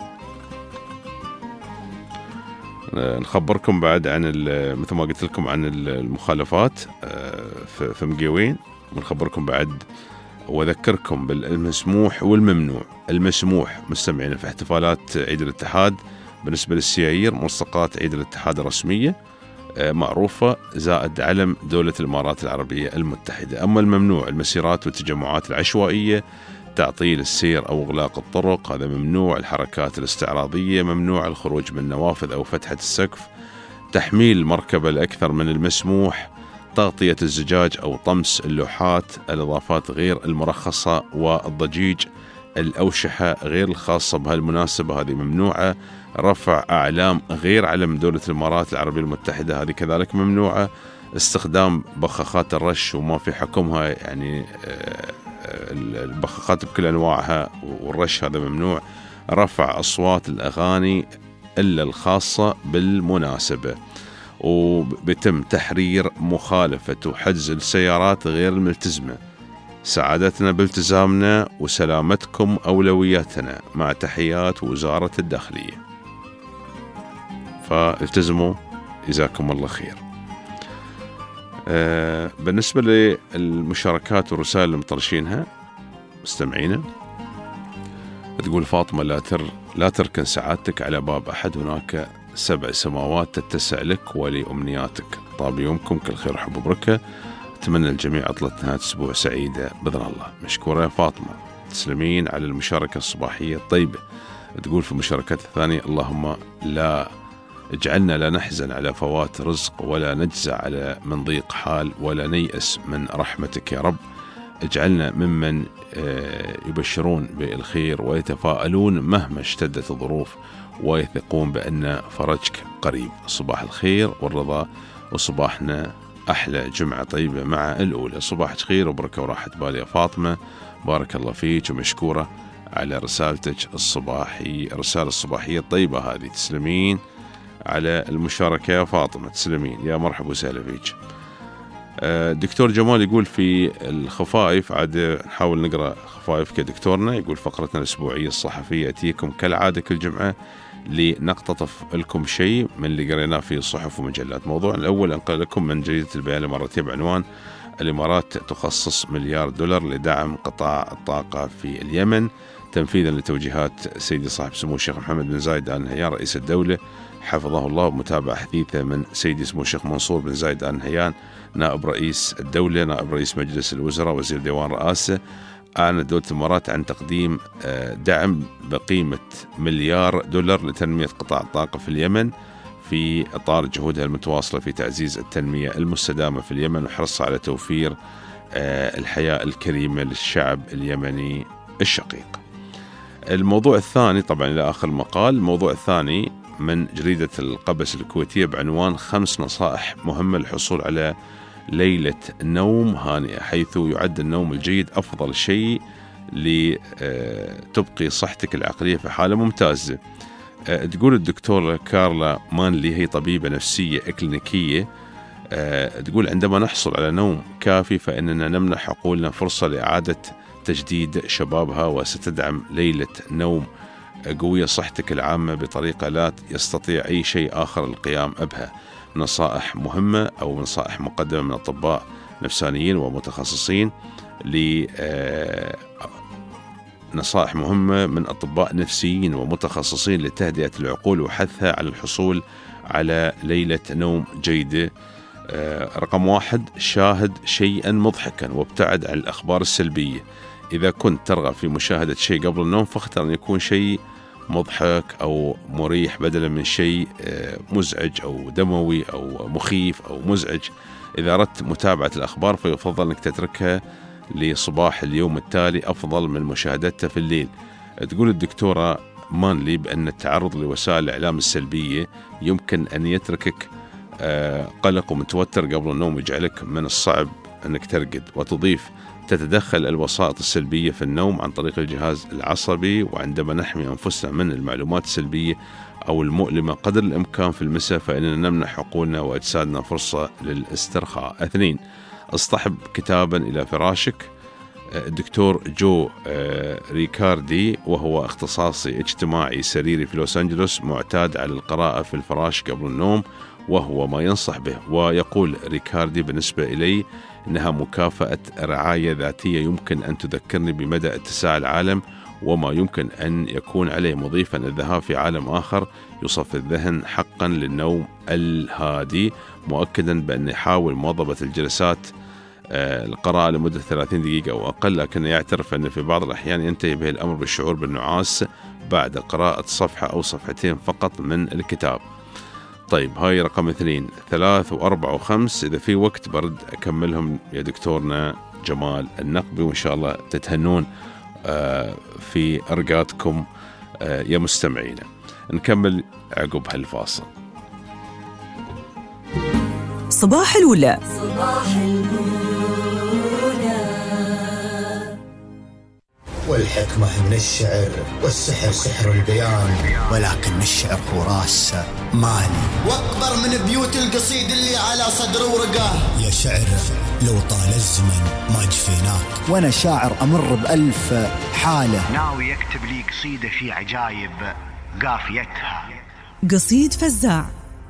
نخبركم بعد عن مثل ما قلت لكم عن المخالفات في مقيوين، ونخبركم بعد وأذكركم بالمسموح والممنوع. المسموح مستمعين في احتفالات عيد الاتحاد بالنسبة للسيايير ملصقات عيد الاتحاد الرسمية معروفة زائد علم دولة الإمارات العربية المتحدة. أما الممنوع المسيرات والتجمعات العشوائية، تعطيل السير أو إغلاق الطرق، هذا ممنوع. الحركات الاستعراضية ممنوع. الخروج من النوافذ أو فتحة السقف، تحميل المركبة لأكثر من المسموح، تغطية الزجاج أو طمس اللوحات، الإضافات غير المرخصة، والضجيج، الأوشحة غير الخاصة بهالمناسبة هذه ممنوعة. رفع أعلام غير علم دولة الإمارات العربية المتحدة هذه كذلك ممنوعة. استخدام بخاخات الرش وما في حكمها، يعني البخاخات بكل أنواعها والرش هذا ممنوع. رفع أصوات الأغاني إلا الخاصة بالمناسبة. وبيتم تحرير مخالفة وحجز السيارات غير الملتزمة. سعادتنا بالتزامنا وسلامتكم أولوياتنا، مع تحيات وزارة الداخلية. فالتزموا جزاكم الله خير. آه بالنسبة للمشاركات والرسائل اللي مطرشينها مستمعينا، تقول فاطمة لا تر لا تركن سعادتك على باب أحد، هناك سبع سماوات تتسع لك ولأمنياتك. طاب يومكم كل خير وحب وبركة. أتمنى الجميع عطلة نهاية أسبوع سعيدة بإذن الله. مشكورة يا فاطمة، تسلمين على المشاركة الصباحية الطيبة. تقول في المشاركات الثانية اللهم لا اجعلنا لا نحزن على فوات رزق، ولا نجزع على من ضيق حال، ولا نيأس من رحمتك يا رب. اجعلنا ممن يبشرون بالخير ويتفاءلون مهما اشتدت الظروف، ويثقون بأن فرجك قريب. صباح الخير والرضا، وصباحنا أحلى جمعة طيبة مع الأولى. صباحك خير وبركة وراحة بال يا فاطمة، بارك الله فيك، ومشكورة على رسالتك الصباحي الرسالة الصباحية الطيبة هذه. تسلمين على المشاركة يا فاطمة، تسلمين، يا مرحبا وسهلا فيك. دكتور جمال يقول في الخفائف، عاد نحاول نقرأ خفائف كدكتورنا. يقول فقرتنا الأسبوعية الصحفية أتيكم كالعادة كل جمعة لنقتطف لكم شيء من اللي قريناه في صحف ومجلات. موضوع الأول أنقل لكم من جريدة البيان الإماراتية بعنوان الإمارات تخصص مليار دولار لدعم قطاع الطاقة في اليمن، تنفيذا لتوجيهات سيدي صاحب سمو الشيخ محمد بن زايد آل نهيان رئيس الدولة حفظه الله، ومتابعة حديثة من سيدي سمو الشيخ منصور بن زايد آل نهيان نائب رئيس الدولة، نائب رئيس مجلس الوزراء، وزير ديوان رئاسة. أعلنت دولة الإمارات عن تقديم دعم بقيمة مليار دولار لتنمية قطاع الطاقة في اليمن، في إطار جهودها المتواصلة في تعزيز التنمية المستدامة في اليمن وحرصها على توفير الحياة الكريمة للشعب اليمني الشقيق. الموضوع الثاني طبعا إلى آخر المقال. الموضوع الثاني من جريدة القبس الكويتية بعنوان خمس نصائح مهمة للحصول على ليلة نوم هانئة، حيث يعد النوم الجيد أفضل شيء لتبقي صحتك العقلية في حالة ممتازة. تقول الدكتورة كارلا مانلي، هي طبيبة نفسية إكلينيكية، تقول عندما نحصل على نوم كافي فإننا نمنح عقولنا فرصة لإعادة تجديد شبابها، وستدعم ليلة نوم قوية صحتك العامة بطريقة لا يستطيع أي شيء آخر القيام بها. نصائح مهمة أو نصائح مقدمة من أطباء نفسانيين ومتخصصين ل نصائح مهمة من أطباء نفسيين ومتخصصين لتهدئة العقول وحثها على الحصول على ليلة نوم جيدة. رقم واحد، شاهد شيئا مضحكا وابتعد عن الأخبار السلبية. إذا كنت ترغب في مشاهدة شيء قبل النوم فاختر أن يكون شيء مضحك أو مريح بدلا من شيء مزعج أو دموي أو مخيف أو مزعج. إذا أردت متابعة الأخبار فيفضل أنك تتركها لصباح اليوم التالي أفضل من مشاهدتها في الليل. تقول الدكتورة مانلي بأن التعرض لوسائل الإعلام السلبية يمكن أن يتركك قلق ومتوتر قبل النوم، يجعلك من الصعب أنك ترقد. وتضيف: تتدخل الوسائط السلبية في النوم عن طريق الجهاز العصبي، وعندما نحمي أنفسنا من المعلومات السلبية أو المؤلمة قدر الإمكان في المساء فإننا نمنح عقولنا وأجسادنا فرصة للاسترخاء. اثنين، اصطحب كتابا إلى فراشك. الدكتور جو ريكاردي، وهو اختصاصي اجتماعي سريري في لوس أنجلوس، معتاد على القراءة في الفراش قبل النوم، وهو ما ينصح به. ويقول ريكاردي: بالنسبة إلي إنها مكافأة رعاية ذاتية يمكن أن تذكرني بمدى اتساع العالم وما يمكن أن يكون عليه، مضيفا: الذهاب في عالم آخر يصفي الذهن حقا للنوم الهادي، مؤكدا بأن يحاول مواظبة الجلسات القراءة لمدة ثلاثين دقيقة أو أقل، لكن يعترف أن في بعض الأحيان ينتهي به الأمر بالشعور بالنعاس بعد قراءة صفحة أو صفحتين فقط من الكتاب. طيب، هاي رقم اثنين. ثلاث وأربع وخمس، إذا في وقت برد أكملهم يا دكتورنا جمال النقبي، وإن شاء الله تتهنون في أرقاتكم يا مستمعين. نكمل عقب هالفاصل. صباح الولا. صباح الولا. والحكمة من الشعر، والسحر سحر البيان، ولكن الشعر هو راس مالي، واكبر من بيوت القصيد اللي على صدر ورقه. يا شعر لو طال الزمن ما جفيناك، وانا شاعر امر بألف حالة، ناوي يكتب لي قصيدة في عجايب قافيتها. قصيد فزاع.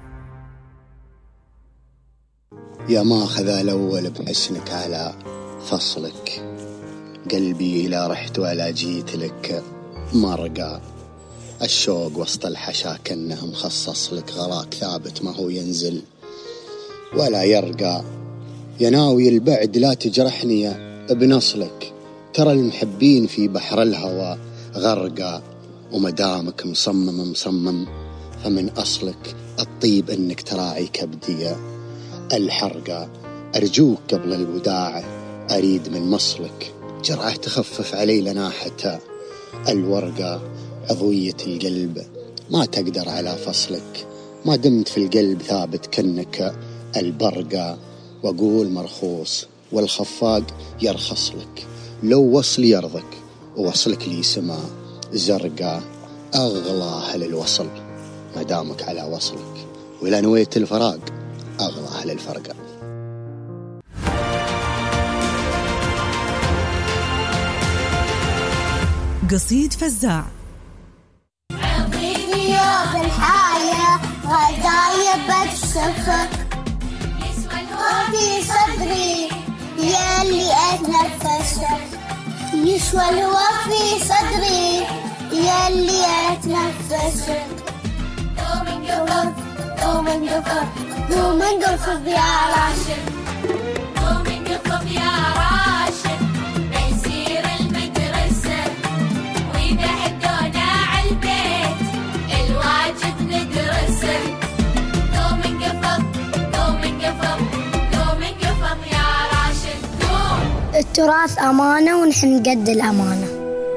يا ماخذ الأول بحسنك على فصلك، قلبي إلى رحت ولا جيت لك مرقى، الشوق وسط الحشا كأنه مخصص لك، غراك ثابت ما هو ينزل ولا يرقى. يا ناوي البعد لا تجرحني يا ابن أصلك، ترى المحبين في بحر الهوى غرقى، ومدامك مصمم مصمم فمن أصلك الطيب إنك تراعي كبدي الحرقة. أرجوك قبل الوداع أريد من مصلك، جرعة تخفف علي لناحة الورقة. عضوية القلب ما تقدر على فصلك، ما دمت في القلب ثابت كأنك البرقة. وأقول مرخوص والخفاق يرخص لك، لو وصل يرضك ووصلك لي سما زرقة. أغلى أهل الوصل ما دامك على وصلك، ولا نويت الفراق أغلى أهل الفرقة. قصيد فزاع. عطيني يوم الحياة غدايب السفر، يسوى صدري يا اللي أتنفسك، يسوى الوفي صدري يا اللي أتنفسك. دوم قفر دوم قفر دوم قفر يا راشد، دوم قفر يا راشد، بيصير المدرسة وإذا هدونا عالبيت الواجب ندرسه. دوم قفر دوم قفر دوم قفر يا راشد دوم. التراث أمانة ونحن قد الأمانة.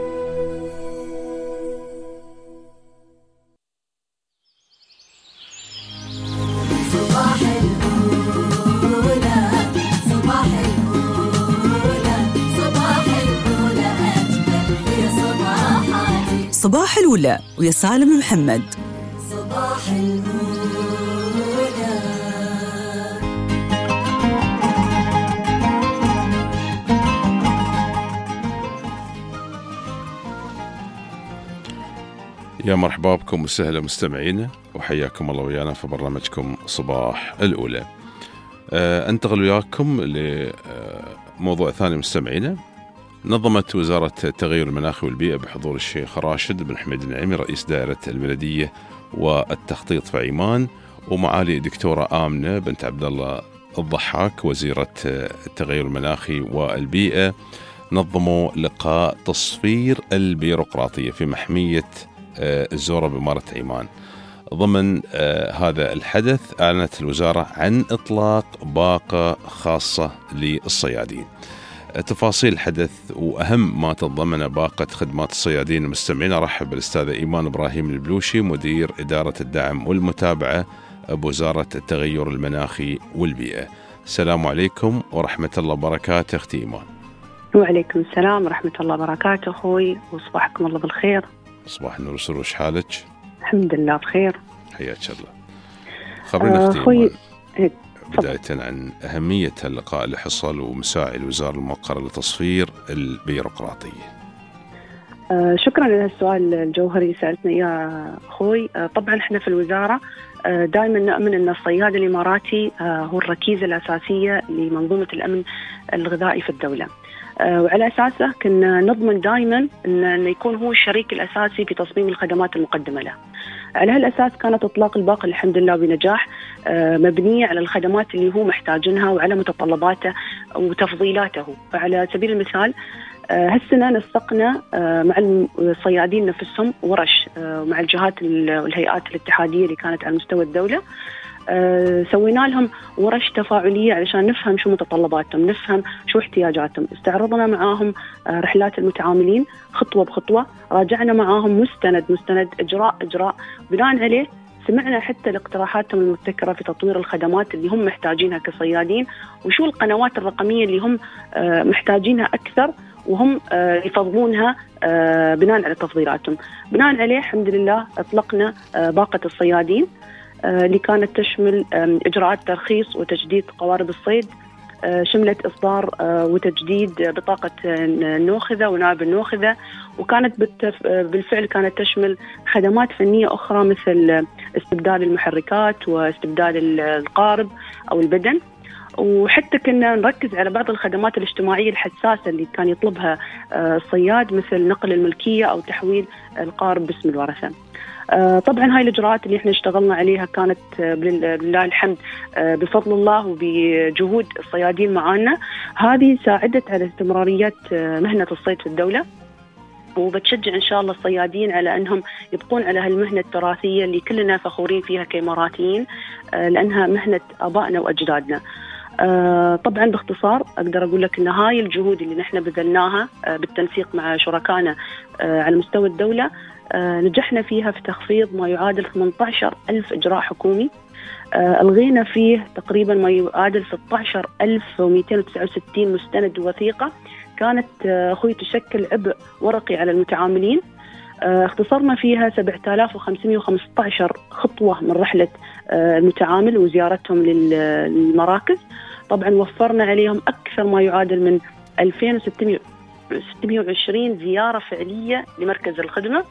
صباح الولا ويا سالم محمد. صباح الولا. يا مرحبا بكم وسهلا مستمعينا، وحياكم الله ويانا في برنامجكم صباح الأولى. أه أنتقل وياكم لموضوع ثاني مستمعينا. نظمت وزارة التغير المناخي والبيئة بحضور الشيخ راشد بن حميد النعيمي رئيس دائرة الملدية والتخطيط في عمان، ومعالي الدكتورة آمنة بنت عبد الله الضحاك وزيرة التغير المناخي والبيئة، نظموا لقاء تصفير البيروقراطية في محمية الزورة بإمارة عمان. ضمن هذا الحدث أعلنت الوزارة عن إطلاق باقة خاصة للصيادين. تفاصيل الحدث وأهم ما تضمن باقة خدمات الصيادين المستمعين، أرحب بالأستاذة إيمان إبراهيم البلوشي مدير إدارة الدعم والمتابعة بوزارة التغير المناخي والبيئة. السلام عليكم ورحمة الله وبركاته أختي إيمان. وعليكم السلام ورحمة الله وبركاته أخوي، وصباحكم الله بالخير. صباح النور والسرور، وش حالك؟ الحمد لله بخير. حياك الله. خبرنا آه أختي أخوي إيمان بداية عن أهمية اللقاء اللي حصل ومساعي الوزارة الموقرة لتصفير البيروقراطية. آه شكرا على السؤال الجوهري سألتنا إياه أخوي. آه طبعا إحنا في الوزارة آه دائما نؤمن أن الصياد الإماراتي آه هو الركيزة الأساسية لمنظومة الأمن الغذائي في الدولة، آه وعلى أساسه كنا نضمن دائما أن يكون هو الشريك الأساسي في تصميم الخدمات المقدمة له. على هالأساس كانت إطلاق الباقة الحمد لله بنجاح، آه مبنية على الخدمات اللي هو محتاجنها وعلى متطلباته وتفضيلاته. فعلى سبيل المثال هالسنة نسقنا مع الصيادين نفسهم ورش مع الجهات والهيئات الاتحادية اللي كانت على مستوى الدولة، سوينا لهم ورش تفاعلية علشان نفهم شو متطلباتهم، نفهم شو احتياجاتهم. استعرضنا معاهم رحلات المتعاملين خطوة بخطوة، راجعنا معاهم مستند مستند إجراء إجراء، بناء عليه سمعنا حتى لاقتراحاتهم المبتكرة في تطوير الخدمات اللي هم محتاجينها كصيادين، وشو القنوات الرقمية اللي هم محتاجينها أكثر وهم يفضلونها بناء على تفضيلاتهم. بناء عليه الحمد لله أطلقنا باقة الصيادين اللي كانت تشمل إجراءات ترخيص وتجديد قوارب الصيد، شملت إصدار وتجديد بطاقة النوخذة ونائب النوخذة، وكانت بالفعل كانت تشمل خدمات فنية أخرى مثل استبدال المحركات واستبدال القارب أو البدن. وحتى كنا نركز على بعض الخدمات الاجتماعية الحساسة اللي كان يطلبها الصياد، مثل نقل الملكية أو تحويل القارب باسم الورثة. طبعا هاي الإجراءات اللي احنا اشتغلنا عليها كانت بالله الحمد بفضل الله وبجهود الصيادين معانا، هذه ساعدت على استمرارية مهنة الصيد في الدولة، وبتشجع إن شاء الله الصيادين على أنهم يبقون على هالمهنة التراثية اللي كلنا فخورين فيها كإماراتيين، لأنها مهنة آبائنا وأجدادنا. آه طبعا باختصار أقدر أقول لك أن هاي الجهود اللي نحن بذلناها آه بالتنسيق مع شركائنا آه على مستوى الدولة آه نجحنا فيها في تخفيض ما يعادل ثمانية عشر ألف إجراء حكومي، آه ألغينا فيه تقريبا ما يعادل ستة عشر ألف ومئتين وتسعة وستين مستند ووثيقة كانت آه أخوي تشكل عبء ورقي على المتعاملين. آه اختصرنا فيها سبعة آلاف وخمسمئة وخمسة عشر خطوة من رحلة آه المتعامل وزيارتهم للمراكز. طبعا وفرنا عليهم أكثر ما يعادل من ألفين وستمئة وعشرين زيارة فعلية لمركز الخدمة،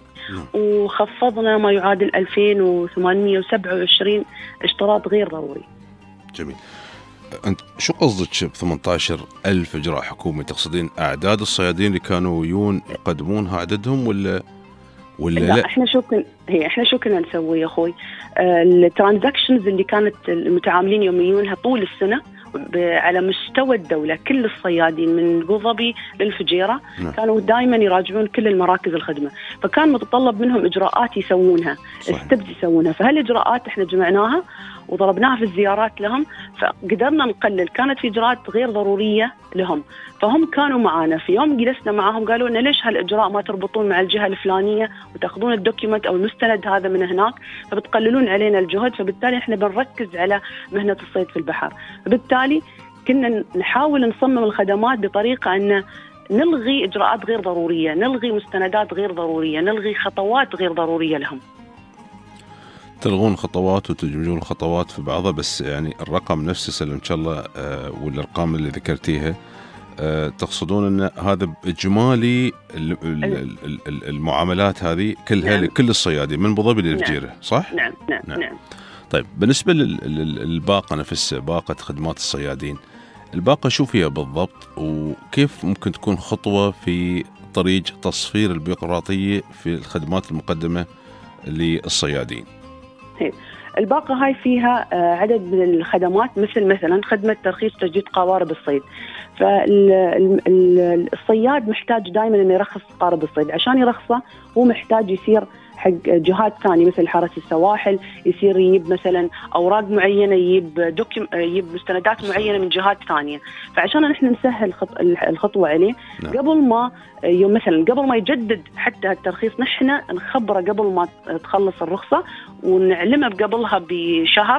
وخفضنا ما يعادل ألفين وثمانمئة وسبعة وعشرين اشتراط غير ضروري. جميل. أنت شو قصدك ب ثمانية عشر ألف إجراء حكومي؟ تقصدين أعداد الصيادين اللي كانوا يون يقدمونها عددهم ولا ولا لا, لا؟ احنا شو كنا هي احنا شو كنا نسوي يا اخوي؟ آه الترانزاكشنز اللي كانت المتعاملين يوميونها طول السنة على مستوى الدولة، كل الصيادين من أبو ظبي للفجيرة نعم. كانوا دائما يراجعون كل المراكز الخدمة، فكان متطلب منهم إجراءات يسوونها، استبد يسوونها. فهالإجراءات احنا جمعناها وضربناها في الزيارات لهم، فقدرنا نقلل. كانت في إجراءات غير ضرورية لهم، فهم كانوا معانا. في يوم جلسنا معهم قالوا لنا ليش هالإجراء ما تربطون مع الجهة الفلانية وتأخذون الدوكيمنت أو المستند هذا من هناك، فبتقللون علينا الجهد. فبالتالي احنا بنركز على مهنة الصيد في البحر. فبالتالي كنا نحاول نصمم الخدمات بطريقة أن نلغي إجراءات غير ضرورية، نلغي مستندات غير ضرورية، نلغي خطوات غير ضرورية لهم. تلغون خطوات وتدمجون الخطوات في بعضها، بس يعني الرقم نفسه سلم إن شاء الله آه والأرقام اللي ذكرتيها آه تقصدون أن هذا إجمالي المعاملات هذه كلها نعم. لكل الصيادين من أبو ظبي للفجيرة نعم. صح؟ نعم. نعم. نعم. نعم. طيب بالنسبة للباقة نفسها، باقة خدمات الصيادين، الباقة شو فيها بالضبط وكيف ممكن تكون خطوة في طريق تصفير البيروقراطية في الخدمات المقدمة للصيادين؟ الباقة هاي فيها عدد من الخدمات، مثل مثلا خدمة ترخيص تجديد قوارب الصيد. فالصياد محتاج دائما أن يرخص قارب الصيد، عشان يرخصه هو محتاج يصير حق جهات ثانية مثل حرس السواحل، يصير يجيب مثلا أوراق معينة، يجيب دوكيم يجيب مستندات معينة من جهات ثانية. فعشان نحن نسهل الخطوة عليه نعم. قبل ما يوم مثلا قبل ما يجدد حتى الترخيص نحن نخبره قبل ما تخلص الرخصة ونعلمه قبلها بشهر،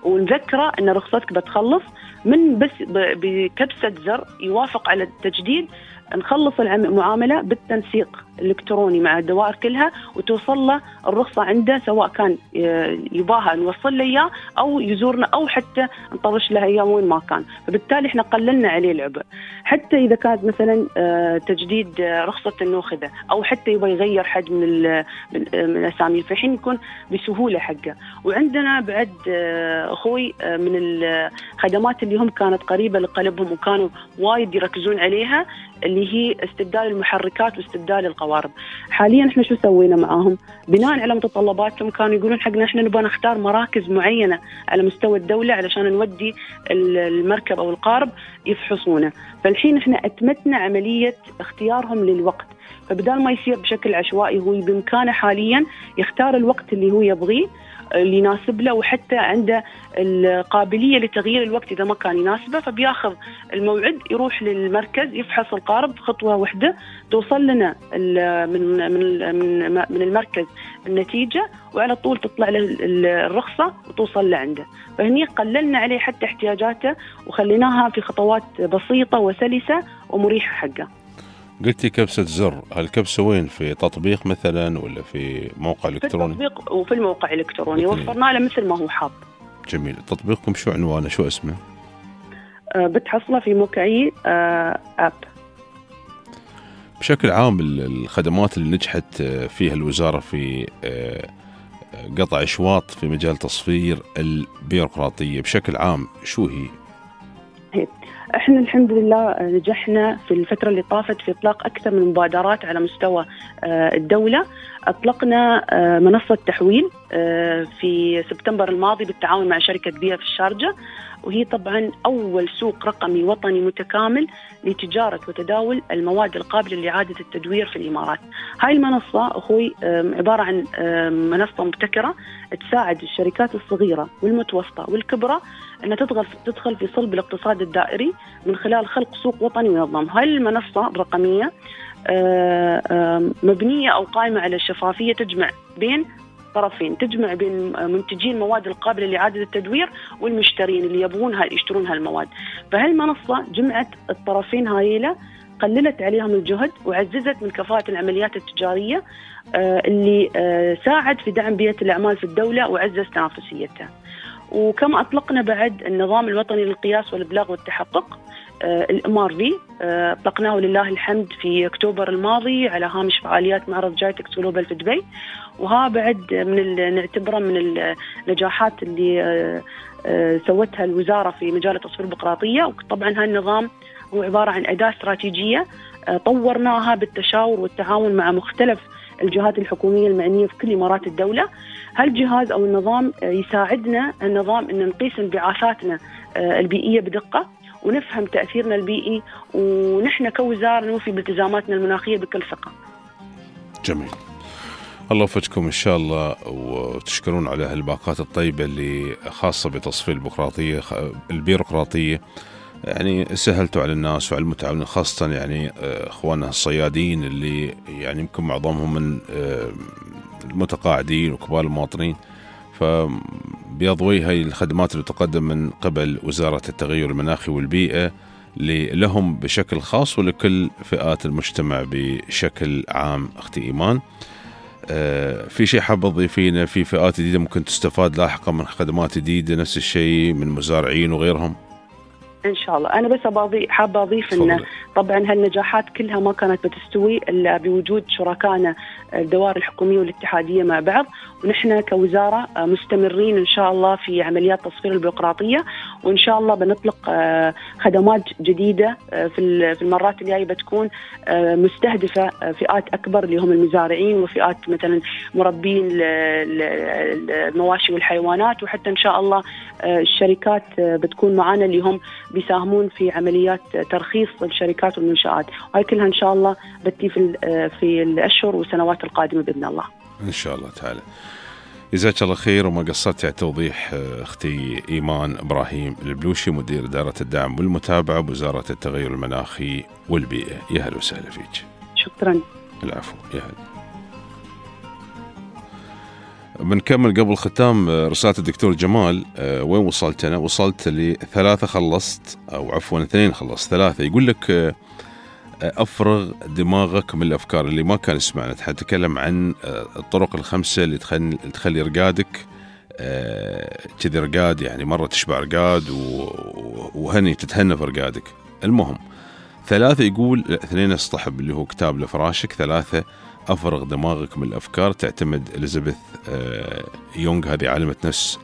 ونذكره أن رخصتك بتخلص من بس بكبسة زر يوافق على التجديد، نخلص المعاملة بالتنسيق الإلكتروني مع الدوائر كلها وتوصل له الرخصة عنده، سواء كان يباها نوصل له إياه أو يزورنا أو حتى نطرش له إياه وين ما كان. فبالتالي إحنا قللنا عليه العبء. حتى إذا كانت مثلا تجديد رخصة النوخذة أو حتى يبغى يغير حد من من أسامي، في حين يكون بسهولة حقه. وعندنا بعد أخوي من الخدمات اللي هم كانت قريبة لقلبهم وكانوا وايد يركزون عليها، اللي هي استبدال المحركات واستبدال القوارب. حاليا احنا شو سوينا معاهم؟ بناء على متطلباتهم كانوا يقولون حقنا احنا نبغى نختار مراكز معينة على مستوى الدولة علشان نودي المركب او القارب يفحصونه. فالحين احنا اتمتنا عملية اختيارهم للوقت، فبدال ما يصير بشكل عشوائي هو بإمكانه حاليا يختار الوقت اللي هو يبغيه اللي يناسب له، وحتى عنده القابلية لتغيير الوقت إذا ما كان يناسبه، فبياخذ الموعد يروح للمركز يفحص القارب خطوة واحدة توصل لنا من من من المركز النتيجة، وعلى طول تطلع له الرخصة وتوصل لعنده. فهني قللنا عليه حتى احتياجاته وخليناها في خطوات بسيطة وسلسة ومريحة حقه. قلتي كبسة زر، هالكبسة وين؟ في تطبيق مثلا ولا في موقع إلكتروني؟ في التطبيق وفي الموقع الإلكتروني وفرنا له مثل ما هو حاب. جميل. تطبيقكم شو عنوانه؟ شو اسمه؟ أه بتحصله في موقعي أه أب. بشكل عام الخدمات اللي نجحت فيها الوزارة في قطع أشواط في مجال تصفير البيروقراطية بشكل عام شو هي؟ هي. احنا الحمد لله نجحنا في الفترة اللي طافت في اطلاق اكثر من مبادرات على مستوى الدولة. اطلقنا منصة تحويل في سبتمبر الماضي بالتعاون مع شركة بيئة في الشارجة، وهي طبعا اول سوق رقمي وطني متكامل لتجارة وتداول المواد القابلة لإعادة التدوير في الإمارات. هاي المنصة أخوي عبارة عن منصة مبتكرة تساعد الشركات الصغيرة والمتوسطة والكبرى أنها تدخل تدخل في صلب الاقتصاد الدائري من خلال خلق سوق وطني منظم. هاي المنصة الرقمية مبنية أو قائمة على الشفافية، تجمع بين طرفين، تجمع بين منتجين المواد القابلة لإعادة التدوير والمشترين اللي يبغونها يشترون هالمواد. فهالمنصة جمعت الطرفين هايلة، قللت عليهم الجهد وعززت من كفاءة العمليات التجارية اللي ساعد في دعم بيئة الأعمال في الدولة وعزز تنافسيتها. وكما أطلقنا بعد النظام الوطني للقياس والإبلاغ والتحقق الام ار في، اطلقناه لله الحمد في اكتوبر الماضي على هامش فعاليات معرض جايتكس جلوبال في دبي، وها بعد من نعتبره من النجاحات اللي سوتها الوزارة في مجال التصفير البيروقراطية. وطبعا هذا النظام هو عبارة عن أداة استراتيجية طورناها بالتشاور والتعاون مع مختلف الجهات الحكومية المعنية في كل إمارات الدولة. هالجهاز أو النظام يساعدنا النظام أن نقيس انبعاثاتنا البيئية بدقة ونفهم تأثيرنا البيئي، ونحن كوزارة نوفي بالتزاماتنا المناخية بكل ثقة. جميل. الله يوفقكم إن شاء الله، وتشكرون على هالباقات الطيبة اللي خاصة بتصفير البيروقراطية البيروقراطية يعني سهلتوا على الناس وعلى المتعاونين، خاصة يعني إخواننا الصيادين اللي يعني يمكن معظمهم من المتقاعدين وكبار المواطنين. فبيضوي هاي الخدمات اللي تقدم من قبل وزارة التغير المناخي والبيئة لهم بشكل خاص ولكل فئات المجتمع بشكل عام. أختي إيمان، آه في شيء حاب تضيفينه في فئات جديدة ممكن تستفاد لاحقا من خدمات جديدة نفس الشيء من مزارعين وغيرهم؟ إن شاء الله. أنا بس أبغى حابة أضيف إن طبعا هالنجاحات كلها ما كانت بتستوي إلا بوجود شركائنا الدوائر الحكومية والاتحادية مع بعض، ونحن كوزارة مستمرين إن شاء الله في عمليات تصفير البيروقراطية، وإن شاء الله بنطلق خدمات جديدة في المرات اللي جاية بتكون مستهدفة فئات أكبر اللي هم المزارعين وفئات مثلا مربين المواشي والحيوانات، وحتى إن شاء الله الشركات بتكون معانا اللي هم بيساهمون في عمليات ترخيص الشركات والمنشآت، وهي كلها إن شاء الله بتي في في الأشهر والسنوات القادمة بإذن الله. إن شاء الله تعالى. جزاك الله خير وما قصرتي على توضيح أختي إيمان إبراهيم البلوشي، مدير إدارة الدعم والمتابعة بوزارة التغير المناخي والبيئة. يا هلا وسهلا فيك. شكرا. العفو. يا هلا. بنكمل قبل ختام رسالة الدكتور جمال. أه وين وصلت أنا؟ وصلت لثلاثة خلصت، أو عفوا اثنين خلصت، ثلاثة. يقول لك أه أفرغ دماغك من الأفكار. اللي ما كان يسمعنا حنتكلم عن أه الطرق الخمسة اللي تخلي, تخلي رقادك كذي أه رقاد، يعني مرة تشبع رقاد وهني تتهنى في رقادك. المهم ثلاثة يقول اثنين اصطحب اللي هو كتاب لفراشك، ثلاثة أفرغ دماغك من الأفكار تعتمد إليزابيث يونغ، هذه عالمة نفس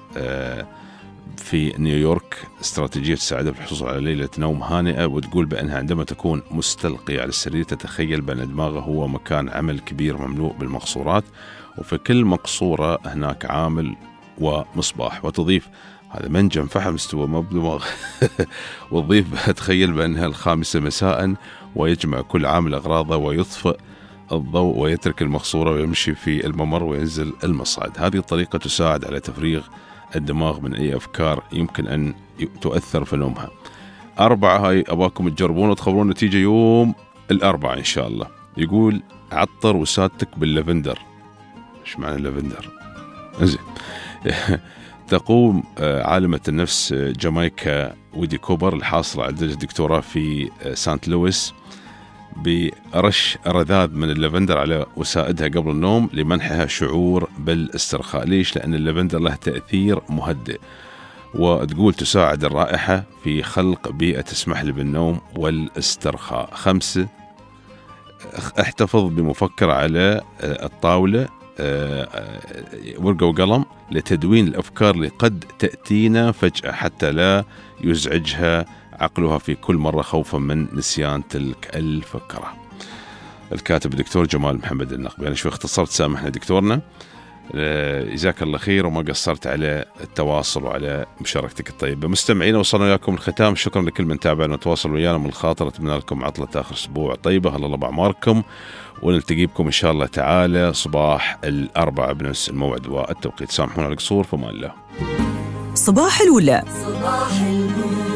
في نيويورك، استراتيجية تساعدها في الحصول على ليلة نوم هانئة، وتقول بأنها عندما تكون مستلقية على السرير تتخيل بأن دماغها هو مكان عمل كبير مملوء بالمقصورات، وفي كل مقصورة هناك عامل ومصباح، وتضيف هذا منجم فحم استوى ما بدماغ وتضيف تخيل بأنها الخامسة مساء، ويجمع كل عامل أغراضه ويطفئ الضوء ويترك المقصورة ويمشي في الممر وينزل المصعد. هذه الطريقة تساعد على تفريغ الدماغ من أي أفكار يمكن أن تؤثر في نومها. أربعة هاي أباكم تجربون وتخبرون النتيجة يوم الأربعاء إن شاء الله. يقول عطر وسادتك باللافندر. إيش معنى اللافندر؟ زين. تقوم عالمة النفس جامايكا ويدي كوبر الحاصلة على درجة دكتوراه في سانت لويس برش رذاذ من اللافندر على وسائدها قبل النوم لمنحها شعور بالاسترخاء. ليش؟ لأن اللافندر له تأثير مهدئ، وتقول تساعد الرائحة في خلق بيئة تسمح لي بالنوم والاسترخاء. خمسة احتفظ بمفكر على الطاولة ورقة وقلم لتدوين الأفكار اللي قد تأتينا فجأة حتى لا يزعجها عقلها في كل مرة خوفا من نسيان تلك الفكرة. الكاتب الدكتور جمال محمد النقبي. يعني شو اختصرت، سامحنا دكتورنا، جزاك الله خير وما قصرت على التواصل وعلى مشاركتك الطيبة. مستمعين وصلنا إليكم الختام، شكرا لكل من تابعنا وتواصل ويانا من الخاطر. أتمنى لكم عطلة آخر أسبوع طيبة، الله بأعماركم، ونلتقي بكم إن شاء الله تعالى صباح الأربعاء بنفس الموعد والتوقيت. سامحونا على القصور، فما الله. صباح الولا. صباح الولا.